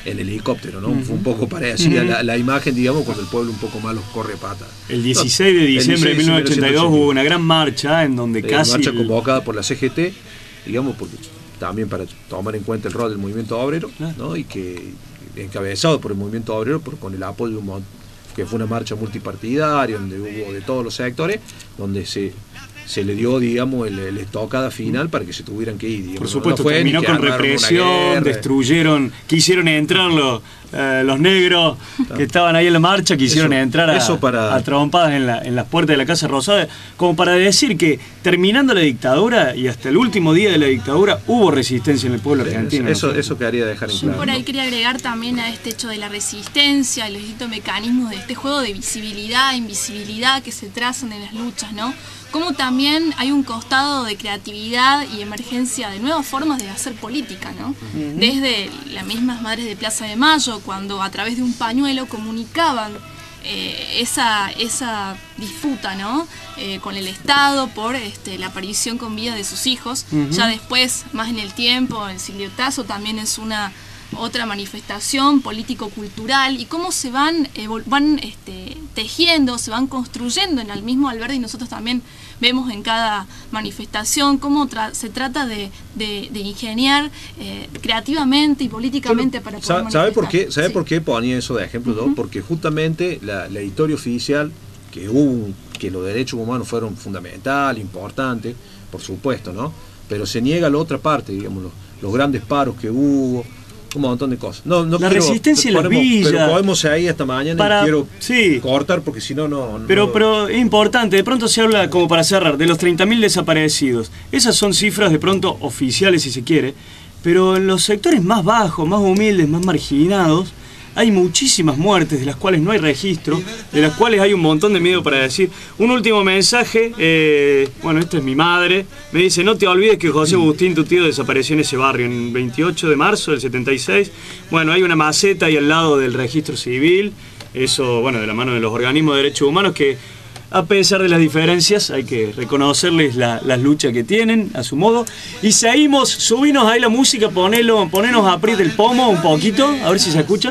el helicóptero, ¿no? Uh-huh. Fue un poco parecida uh-huh. la, la imagen, digamos, cuando el pueblo un poco más los corre pata. El dieciséis de diciembre de mil novecientos ochenta y dos hubo una gran marcha en donde eh, casi... marcha convocada por la C G T, digamos, porque también para tomar en cuenta el rol del movimiento obrero, claro. ¿no? Y que encabezado por el movimiento obrero, por, con el apoyo de un, que fue una marcha multipartidaria, donde hubo de todos los sectores, donde se... se le dio, digamos, el, el estocada final para que se tuvieran que ir. Digamos. Por supuesto, no fue terminó con represión, destruyeron, quisieron entrar los, eh, los negros claro. que estaban ahí en la marcha, quisieron eso, entrar a, eso para... a trompadas en, la, en las puertas de la Casa Rosada, como para decir que terminando la dictadura y hasta el último día de la dictadura hubo resistencia en el pueblo sí, argentino. Eso, eso quedaría dejar en Yo claro. por ahí quería agregar también a este hecho de la resistencia y los distintos mecanismos de este juego de visibilidad, invisibilidad que se trazan en las luchas, ¿no? Como también hay un costado de creatividad y emergencia de nuevas formas de hacer política, ¿no? Uh-huh. Desde las mismas madres de Plaza de Mayo, cuando a través de un pañuelo comunicaban eh, esa, esa disputa, ¿no? Eh, con el Estado por este, la aparición con vida de sus hijos. Uh-huh. Ya después, más en el tiempo, el sigliotazo también es una... otra manifestación político-cultural y cómo se van, eh, van este, tejiendo, se van construyendo en el mismo Alberdi y nosotros también vemos en cada manifestación cómo tra se trata de, de, de ingeniar eh, creativamente y políticamente para poder manifestar. ¿Sabe por qué, sabe sí. por qué ponía eso de ejemplo? Uh-huh. Porque justamente la, la historia oficial, que hubo, que los derechos humanos fueron fundamentales, importantes, por supuesto, ¿no? Pero se niega la otra parte, digamos, los, los grandes paros que hubo, un montón de cosas. No, no la quiero, resistencia en las villas. Pero podemos ahí hasta mañana para, y quiero sí. cortar porque si no, no... Pero, pero es importante, de pronto se habla, como para cerrar, de los treinta mil desaparecidos. Esas son cifras de pronto oficiales, si se quiere, pero en los sectores más bajos, más humildes, más marginados, hay muchísimas muertes de las cuales no hay registro, de las cuales hay un montón de miedo para decir. Un último mensaje, eh, bueno, esta es mi madre, me dice, no te olvides que José Agustín, tu tío, desapareció en ese barrio, en veintiocho de marzo del setenta y seis. Bueno, hay una maceta ahí al lado del registro civil, eso, bueno, de la mano de los organismos de derechos humanos que, a pesar de las diferencias, hay que reconocerles la, las luchas que tienen, a su modo. Y seguimos, subinos ahí la música, ponelo, ponenos a Apriete el Pomo un poquito, a ver si se escucha.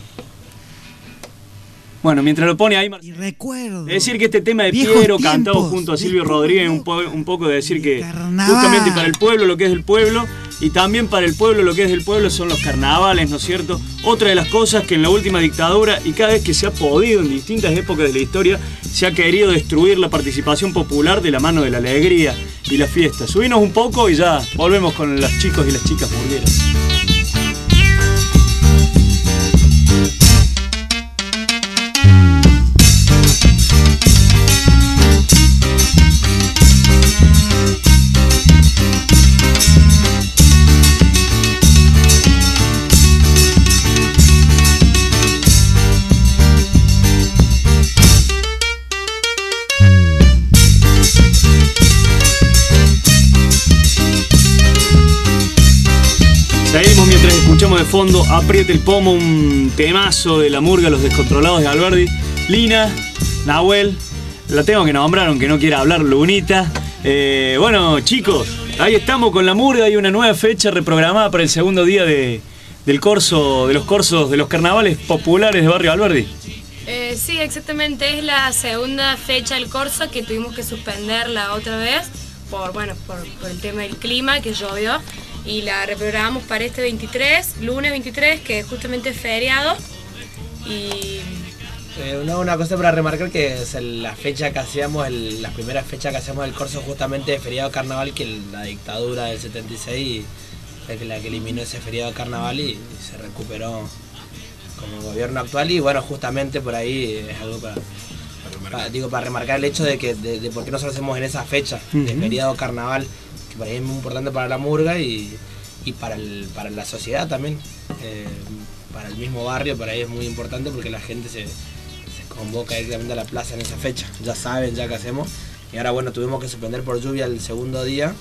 Bueno, mientras lo pone ahí, y recuerdo, es decir que este tema de Piero cantado junto a Silvio Rodríguez, un, po un poco de decir que carnaval. Justamente para el pueblo lo que es del pueblo y también para el pueblo lo que es del pueblo son los carnavales, ¿no es cierto? Otra de las cosas que en la última dictadura y cada vez que se ha podido en distintas épocas de la historia se ha querido destruir la participación popular de la mano de la alegría y la fiesta. Subinos un poco y ya volvemos con los chicos y las chicas burgueras. Seguimos mientras escuchamos de fondo Apriete el Pomo, un temazo de la murga Los Descontrolados de Alberdi. Lina, Nahuel, la tengo que nombrar aunque no quiera hablar, Lunita. Eh, bueno, chicos, ahí estamos con la murga. Hay una nueva fecha reprogramada para el segundo día de, del corso, de los corsos de los carnavales populares de Barrio Alberdi. Eh, sí, exactamente, es la segunda fecha del corso que tuvimos que suspender la otra vez por, bueno, por, por el tema del clima, que llovió. Y la reprogramamos para este veintitrés, lunes veintitrés, que es justamente feriado. Y... Eh, una, una cosa para remarcar que es el, la fecha que hacíamos, el, la primera fecha que hacíamos del corso justamente de feriado carnaval, que el, la dictadura del setenta y seis fue la que eliminó ese feriado carnaval y, y se recuperó con el gobierno actual. Y bueno, justamente por ahí es algo para, para, para, digo, para remarcar el hecho de que de, de por qué nosotros hacemos en esa fecha uh-huh. de feriado carnaval, que para ahí es muy importante para la murga y, y para, el, para la sociedad también, eh, para el mismo barrio, para ahí es muy importante porque la gente se, se convoca directamente a la plaza en esa fecha, ya saben ya qué hacemos. Y ahora bueno, tuvimos que suspender por lluvia el segundo día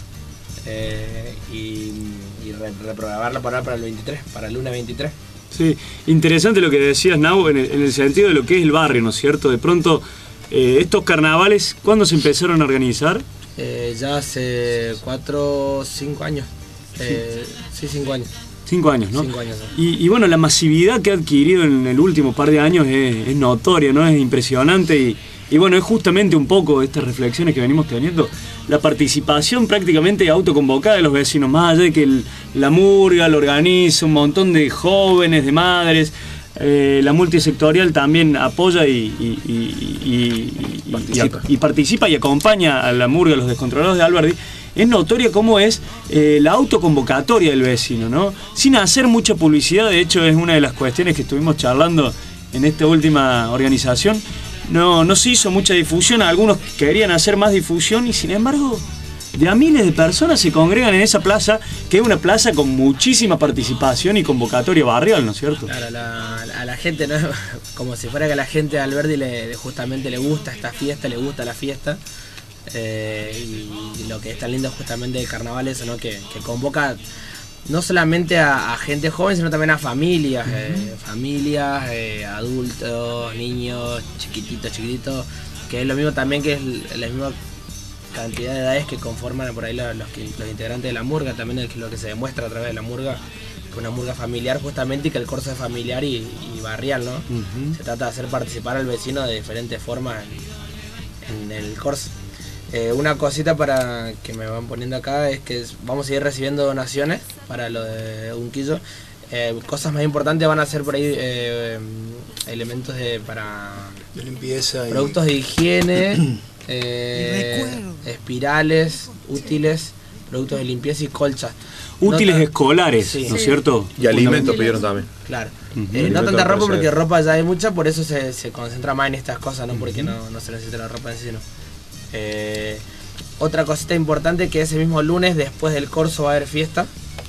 eh, y, y re, reprogramarla para, para el veintitrés, para el lunes veintitrés. Sí, interesante lo que decías, Nau, en el, en el sentido de lo que es el barrio, ¿no es cierto? De pronto, eh, estos carnavales, ¿cuándo se empezaron a organizar? Eh, ya hace cuatro o cinco años. Eh, sí. sí, cinco años. Cinco años, ¿no? Cinco años. Y, y bueno, la masividad que ha adquirido en el último par de años es, es notoria, ¿no? Es impresionante y, y bueno, es justamente un poco estas reflexiones que venimos teniendo, la participación prácticamente autoconvocada de los vecinos, más allá de que el, la murga lo organiza un montón de jóvenes, de madres, eh, la multisectorial también apoya y, y, y, y, participa. Y, y participa y acompaña a la murga, a los descontrolados de Alberdi. Es notoria cómo es eh, la autoconvocatoria del vecino, ¿no? Sin hacer mucha publicidad, de hecho es una de las cuestiones que estuvimos charlando en esta última organización. No, no se hizo mucha difusión, algunos querían hacer más difusión y sin embargo de a miles de personas se congregan en esa plaza, que es una plaza con muchísima participación y convocatoria barrial, ¿no es cierto? Claro, la, a la gente, ¿no? Como si fuera que a la gente de Alberdi le, justamente le gusta esta fiesta, le gusta la fiesta. Eh, y, y lo que es tan lindo justamente del carnaval es, ¿no? que, que convoca no solamente a, a gente joven, sino también a familias, uh-huh. eh, familias, eh, adultos, niños, chiquititos, chiquititos, que es lo mismo también que es la misma cantidad de edades que conforman por ahí los, los, los integrantes de la murga, también es lo que se demuestra a través de la murga, que una murga familiar justamente y que el corso es familiar y, y barrial, ¿no? Uh-huh. Se trata de hacer participar al vecino de diferentes formas en, en el corso. Eh, una cosita para que me van poniendo acá es que vamos a ir recibiendo donaciones para lo de Unquillo. Eh, cosas más importantes van a ser por ahí eh, elementos de para de limpieza, productos y... de higiene, eh, espirales, útiles, productos de limpieza y colchas. Útiles no escolares, sí. ¿No es cierto? Y alimentos pidieron también. Claro. Uh-huh. Eh, no tanta ropa porque ropa ya hay mucha, por eso se, se concentra más en estas cosas, ¿no? Porque uh-huh. no, no se necesita la ropa en sí, ¿no? Eh, otra cosita importante que ese mismo lunes después del corso va a haber fiesta.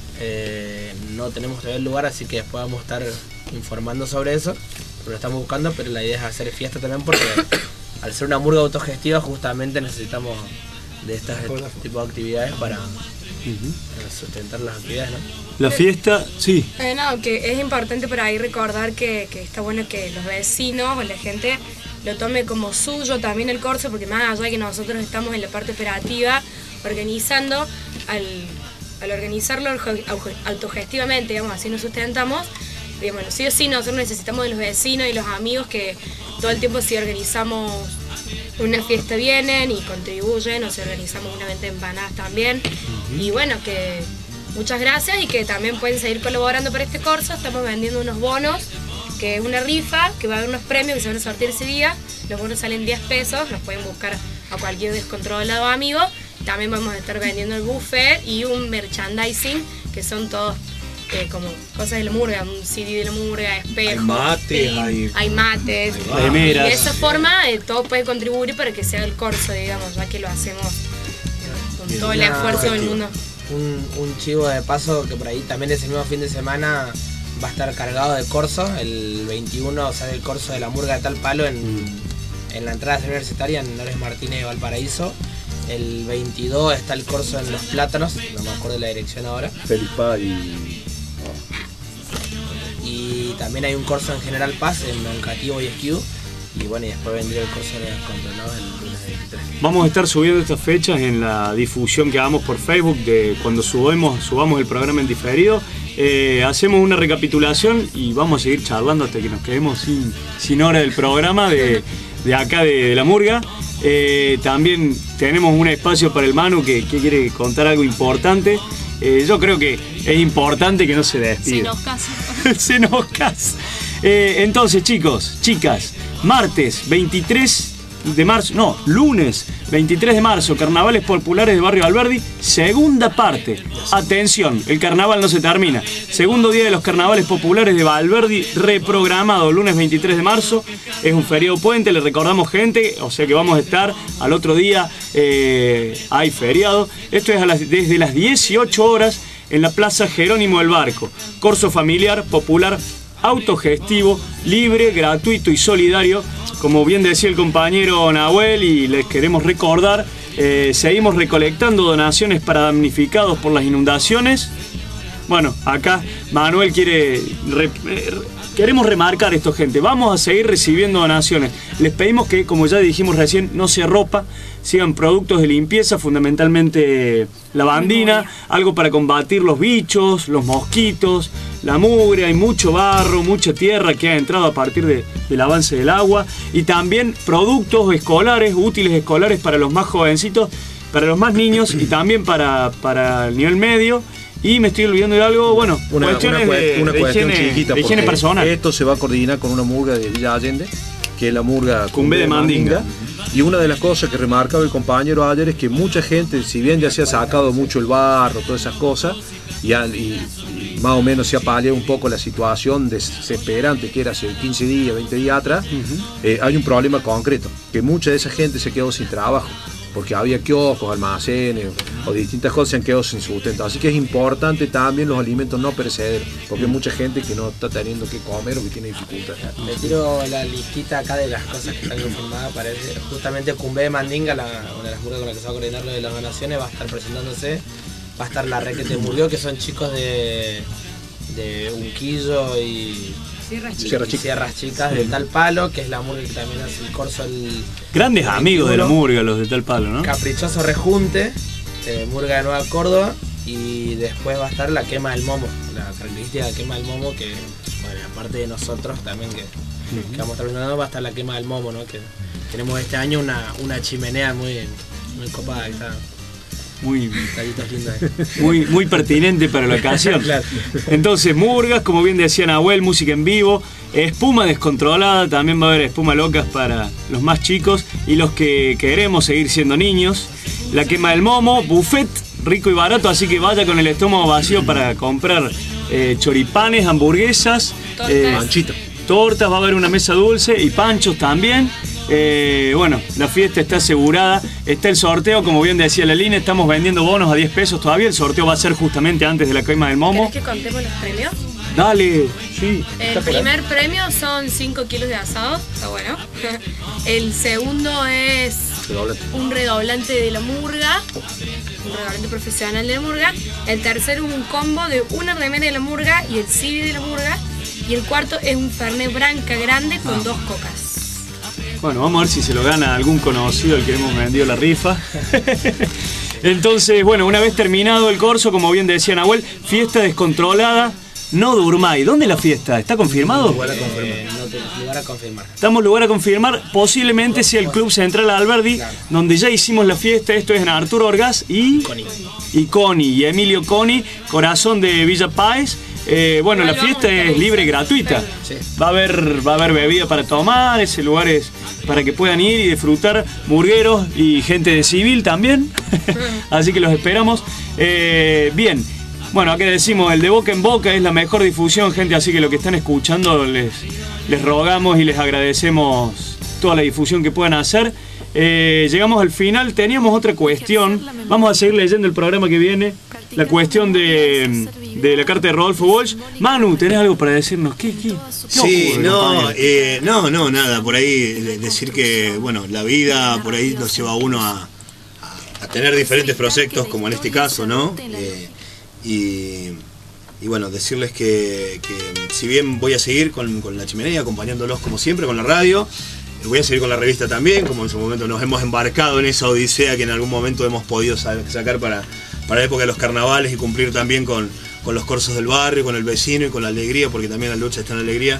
Eh, no tenemos todavía el lugar, así que después vamos a estar informando sobre eso. Pero lo estamos buscando, pero la idea es hacer fiesta también porque al ser una murga autogestiva justamente necesitamos de estos tipos de actividades para uh-huh. sustentar las actividades, ¿no? La fiesta, sí. Eh, no, que es importante por ahí recordar que, que está bueno que los vecinos o la gente lo tome como suyo también el corso, porque más allá de que nosotros estamos en la parte operativa organizando, al, al organizarlo autogestivamente, digamos, así nos sustentamos, digamos, bueno, sí o sí nosotros necesitamos de los vecinos y los amigos que todo el tiempo si organizamos una fiesta vienen y contribuyen, o si organizamos una venta de empanadas también, uh-huh. y bueno, que muchas gracias y que también pueden seguir colaborando para este corso. Estamos vendiendo unos bonos, que es una rifa, que va a haber unos premios que se van a sortear ese día. Los bonos salen diez pesos, los pueden buscar a cualquier descontrolado amigo. También vamos a estar vendiendo el buffet y un merchandising, que son todos eh, como cosas de la murga, un C D de la murga, espejos, hay mates, pin, hay, hay mates. Hay y de esa forma eh, todo puede contribuir para que sea el corso, digamos, ya que lo hacemos eh, con todo el esfuerzo del mundo. Un, un chivo de paso que por ahí también ese mismo fin de semana va a estar cargado de corso. El veintiuno sale el corso de la murga de Tal Palo en, en la entrada universitaria en Nores Martínez de Valparaíso. El veintidós está el corso en Los Plátanos, no me acuerdo de la dirección ahora. Felipá y... Oh. Y también hay un corso en General Paz, en Moncativo y Esquiú. Y bueno, y después vendría el curso de controlados el lunes veintitrés. Vamos a estar subiendo estas fechas en la difusión que hagamos por Facebook de cuando subamos, subamos el programa en diferido. Eh, hacemos una recapitulación y vamos a seguir charlando hasta que nos quedemos sin, sin hora del programa de, de acá de, de la murga. Eh, también tenemos un espacio para el Manu que, que quiere contar algo importante. Eh, yo creo que es importante que no se despida. Se nos casa. Se nos casa. Eh, entonces, chicos, chicas, martes veintitrés de marzo, no, lunes veintitrés de marzo, Carnavales Populares de Barrio Alberdi, segunda parte. Atención, el carnaval no se termina. Segundo día de los Carnavales Populares de Valverdi, reprogramado lunes veintitrés de marzo. Es un feriado puente, le recordamos, gente, o sea que vamos a estar al otro día, eh, hay feriado. Esto es a las, desde las dieciocho horas en la Plaza Jerónimo del Barco. Corso familiar, popular, autogestivo, libre, gratuito y solidario. Como bien decía el compañero Nahuel, y les queremos recordar, eh, seguimos recolectando donaciones para damnificados por las inundaciones. Bueno, acá Manuel quiere re, queremos remarcar esto, gente. Vamos a seguir recibiendo donaciones. Les pedimos que, como ya dijimos recién, no sea ropa, sean productos de limpieza, fundamentalmente lavandina, algo para combatir los bichos, los mosquitos, la mugre. Hay mucho barro, mucha tierra que ha entrado a partir de, del avance del agua. Y también productos escolares, útiles escolares para los más jovencitos, para los más niños y también para, para el nivel medio. Y me estoy olvidando de algo, bueno, una, cuestiones una, de, una de cuestión higiene, chiquita, de higiene personal. Esto se va a coordinar con una murga de Villa Allende, que es la murga Cumbé de Mandinga. Y una de las cosas que remarcaba el compañero ayer es que mucha gente, si bien ya se ha sacado mucho el barro, todas esas cosas, y, y, y más o menos se ha paliado un poco la situación desesperante que era hace quince días, veinte días atrás, uh-huh. eh, hay un problema concreto, que mucha de esa gente se quedó sin trabajo, porque había kioscos, almacenes o distintas cosas se han quedado sin sustento. Así que es importante también los alimentos no perecederos, porque hay mucha gente que no está teniendo que comer o que tiene dificultades. Me tiro la listita acá de las cosas que están confirmadas. Parece justamente Cumbé de Mandinga, la, una de las murgas con la que se va a coordinar lo de las donaciones, va a estar presentándose. Va a estar la Requete Murgueo, que son chicos de, de Unquillo y Sierras y, Chicas, y Sierras Chicas de Tal Palo, que es la murga que también hace el corso. El, Grandes el amigos de la murga, los de Tal Palo, ¿no? Caprichoso Rejunte, eh, murga de Nueva Córdoba, y después va a estar la quema del momo, la característica de la quema del momo, que, bueno, aparte de nosotros también, que, uh-huh. que vamos a estar viendo, va a estar la quema del momo, ¿no? Que tenemos este año una, una chimenea muy, muy copada, que está muy, lindo, muy, muy pertinente para la ocasión. Claro. Entonces, murgas, como bien decía Nahuel, música en vivo, espuma descontrolada, también va a haber espuma locas para los más chicos y los que queremos seguir siendo niños. La quema del momo, buffet rico y barato, así que vaya con el estómago vacío para comprar eh, choripanes, hamburguesas, eh, manchitas, tortas, va a haber una mesa dulce y panchos también. Eh, bueno, la fiesta está asegurada, está el sorteo, como bien decía la Lina, estamos vendiendo bonos a diez pesos todavía, el sorteo va a ser justamente antes de la quema del momo. ¿Querés que contemos los premios? Dale, sí. El primer premio son cinco kilos de asado, está bueno. El segundo es un redoblante de la murga, un redoblante profesional de la murga. El tercero es un combo de una remera de la murga y el C D de la murga. Y el cuarto es un Fernet Branca grande con ah. dos cocas. Bueno, vamos a ver si se lo gana algún conocido al que hemos vendido la rifa. Entonces, bueno, una vez terminado el corso, como bien decía Nahuel, fiesta descontrolada, no durmáis. ¿Dónde es la fiesta? ¿Está confirmado? Lugar a confirmar. Eh, no, lugar a confirmar. Estamos lugar a confirmar. Posiblemente sea el Club Central Alberdi, claro, donde ya hicimos la fiesta. Esto es en Arturo Orgaz y Coni. Y Coni, y Emilio Coni, corazón de Villa Páez. Eh, bueno, la fiesta es libre y gratuita. Va a haber, va a haber bebida para tomar, ese lugar es para que puedan ir y disfrutar, murgueros y gente de civil también. Así que los esperamos. Eh, bien, bueno, acá decimos, el de boca en boca es la mejor difusión, gente, así que lo que están escuchando les, les rogamos y les agradecemos toda la difusión que puedan hacer. Eh, llegamos al final, teníamos otra cuestión, vamos a seguir leyendo el programa que viene, la cuestión de, de la carta de Rodolfo Walsh. Manu, ¿tenés algo para decirnos? ¿Qué, qué, qué sí, ocurre, no, eh, no, no, nada, por ahí decir que, bueno, la vida por ahí nos lleva a uno a, a, a tener diferentes proyectos, como en este caso, ¿no? Eh, y, y bueno, decirles que, que si bien voy a seguir con, con la chimenea, acompañándolos como siempre, con la radio, voy a seguir con la revista también, como en su momento nos hemos embarcado en esa odisea que en algún momento hemos podido sacar para, para la época de los carnavales y cumplir también con, con los corsos del barrio, con el vecino y con la alegría, porque también la lucha está en la alegría.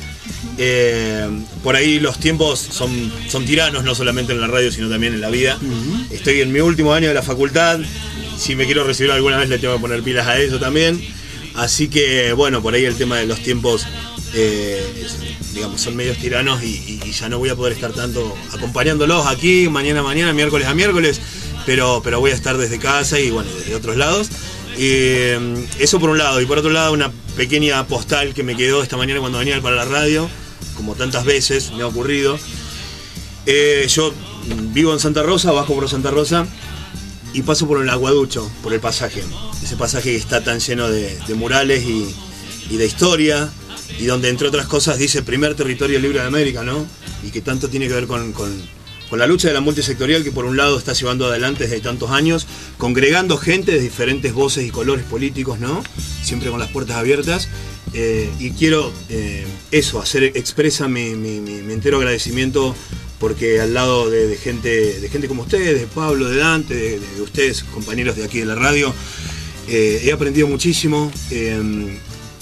Eh, por ahí los tiempos son, son tiranos, no solamente en la radio, sino también en la vida. Uh-huh. Estoy en mi último año de la facultad, si me quiero recibir alguna vez le tengo que poner pilas a eso también. Así que, bueno, por ahí el tema de los tiempos... Eh, digamos, son medios tiranos y, y, y ya no voy a poder estar tanto acompañándolos aquí, mañana a mañana, miércoles a miércoles, pero, pero voy a estar desde casa y bueno, desde otros lados. Eh, eso por un lado, y por otro lado una pequeña postal que me quedó esta mañana cuando venía para la radio, como tantas veces me ha ocurrido. Eh, yo vivo en Santa Rosa, bajo por Santa Rosa y paso por el Aguaducho, por el pasaje, ese pasaje que está tan lleno de, de murales y, y de historia, y donde entre otras cosas dice primer territorio libre de América, ¿no? Y que tanto tiene que ver con, con, con la lucha de la multisectorial que por un lado está llevando adelante desde tantos años, congregando gente de diferentes voces y colores políticos, ¿no? Siempre con las puertas abiertas, Eh, y quiero eh, eso, hacer expresa mi, mi, mi, mi entero agradecimiento, porque al lado de, de gente de gente como ustedes, de Pablo, de Dante, de, de ustedes, compañeros de aquí de la radio, eh, he aprendido muchísimo. Eh,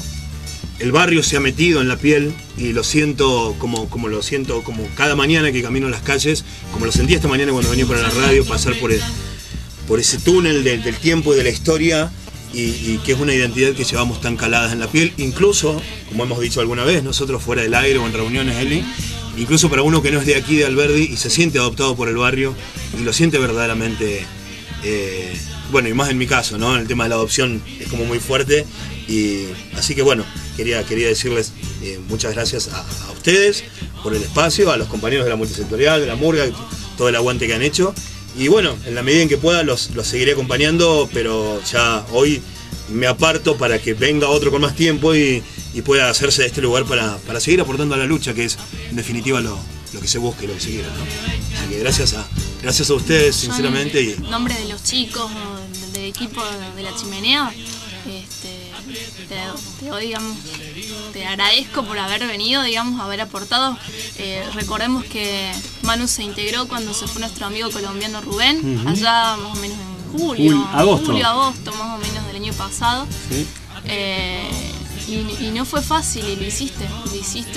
el barrio se ha metido en la piel y lo siento como, como lo siento como cada mañana que camino en las calles, como lo sentí esta mañana cuando venía para la radio, pasar por, el, por ese túnel del, del tiempo y de la historia. Y, y que es una identidad que llevamos tan caladas en la piel, incluso, como hemos dicho alguna vez, nosotros fuera del aire o en reuniones, Eli, incluso para uno que no es de aquí de Alberdi y se siente adoptado por el barrio y lo siente verdaderamente, eh, bueno, y más en mi caso, ¿no? El tema de la adopción es como muy fuerte, y así que bueno, quería, quería decirles eh, muchas gracias a, a ustedes por el espacio, a los compañeros de la multisectorial, de la Murga, todo el aguante que han hecho. Y bueno, en la medida en que pueda los, los seguiré acompañando, pero ya hoy me aparto para que venga otro con más tiempo y, y pueda hacerse de este lugar para, para seguir aportando a la lucha, que es en definitiva lo, lo que se busca y lo que se quiere, ¿no? Así que gracias a, gracias a ustedes, sinceramente. Y en nombre de los chicos, del, del equipo de la Chimenea, este, te, te doy, digamos, te agradezco por haber venido, digamos, haber aportado. Eh, recordemos que Manu se integró cuando se fue nuestro amigo colombiano Rubén, uh-huh. allá más o menos en julio, Jul, agosto. julio, agosto, más o menos del año pasado. Sí. Eh, y, y no fue fácil, y lo hiciste, lo hiciste,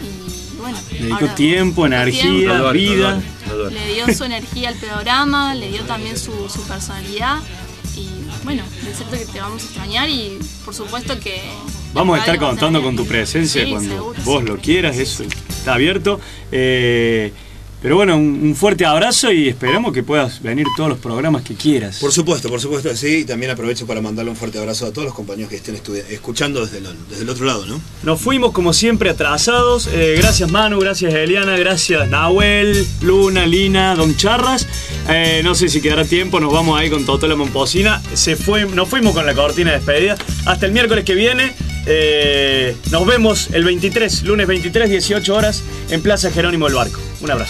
y bueno. Le dedicó tiempo, energía, tiempo, no duele, vida. No duele, no duele. Le dio su energía al programa, le dio también su, su personalidad. Y bueno, es cierto que te vamos a extrañar y por supuesto que... Vamos a estar contando con tu presencia sí, cuando seguro, vos sí. lo quieras, eso está abierto. Eh, pero bueno, un, un fuerte abrazo y esperamos que puedas venir todos los programas que quieras. Por supuesto, por supuesto, sí. Y también aprovecho para mandarle un fuerte abrazo a todos los compañeros que estén escuchando desde el, desde el otro lado, ¿no? Nos fuimos como siempre atrasados. Eh, gracias Manu, gracias Eliana, gracias Nahuel, Luna, Lina, Don Charras. Eh, no sé si quedará tiempo, nos vamos ahí con Toto la Momposina. Se fue, nos fuimos con la cortina de despedida. Hasta el miércoles que viene. Eh, nos vemos el veintitrés, lunes veintitrés, dieciocho horas, en Plaza Jerónimo del Barco. Un abrazo.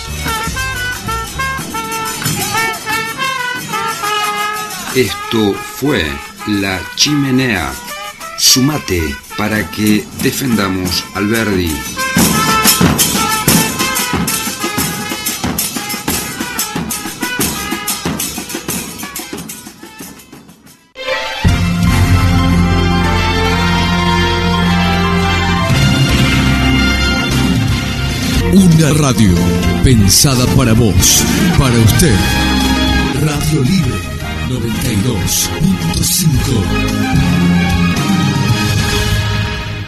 Esto fue La Chimenea. Sumate para que defendamos Alberdi. Una radio pensada para vos, para usted. Radio Libre noventa y dos punto cinco.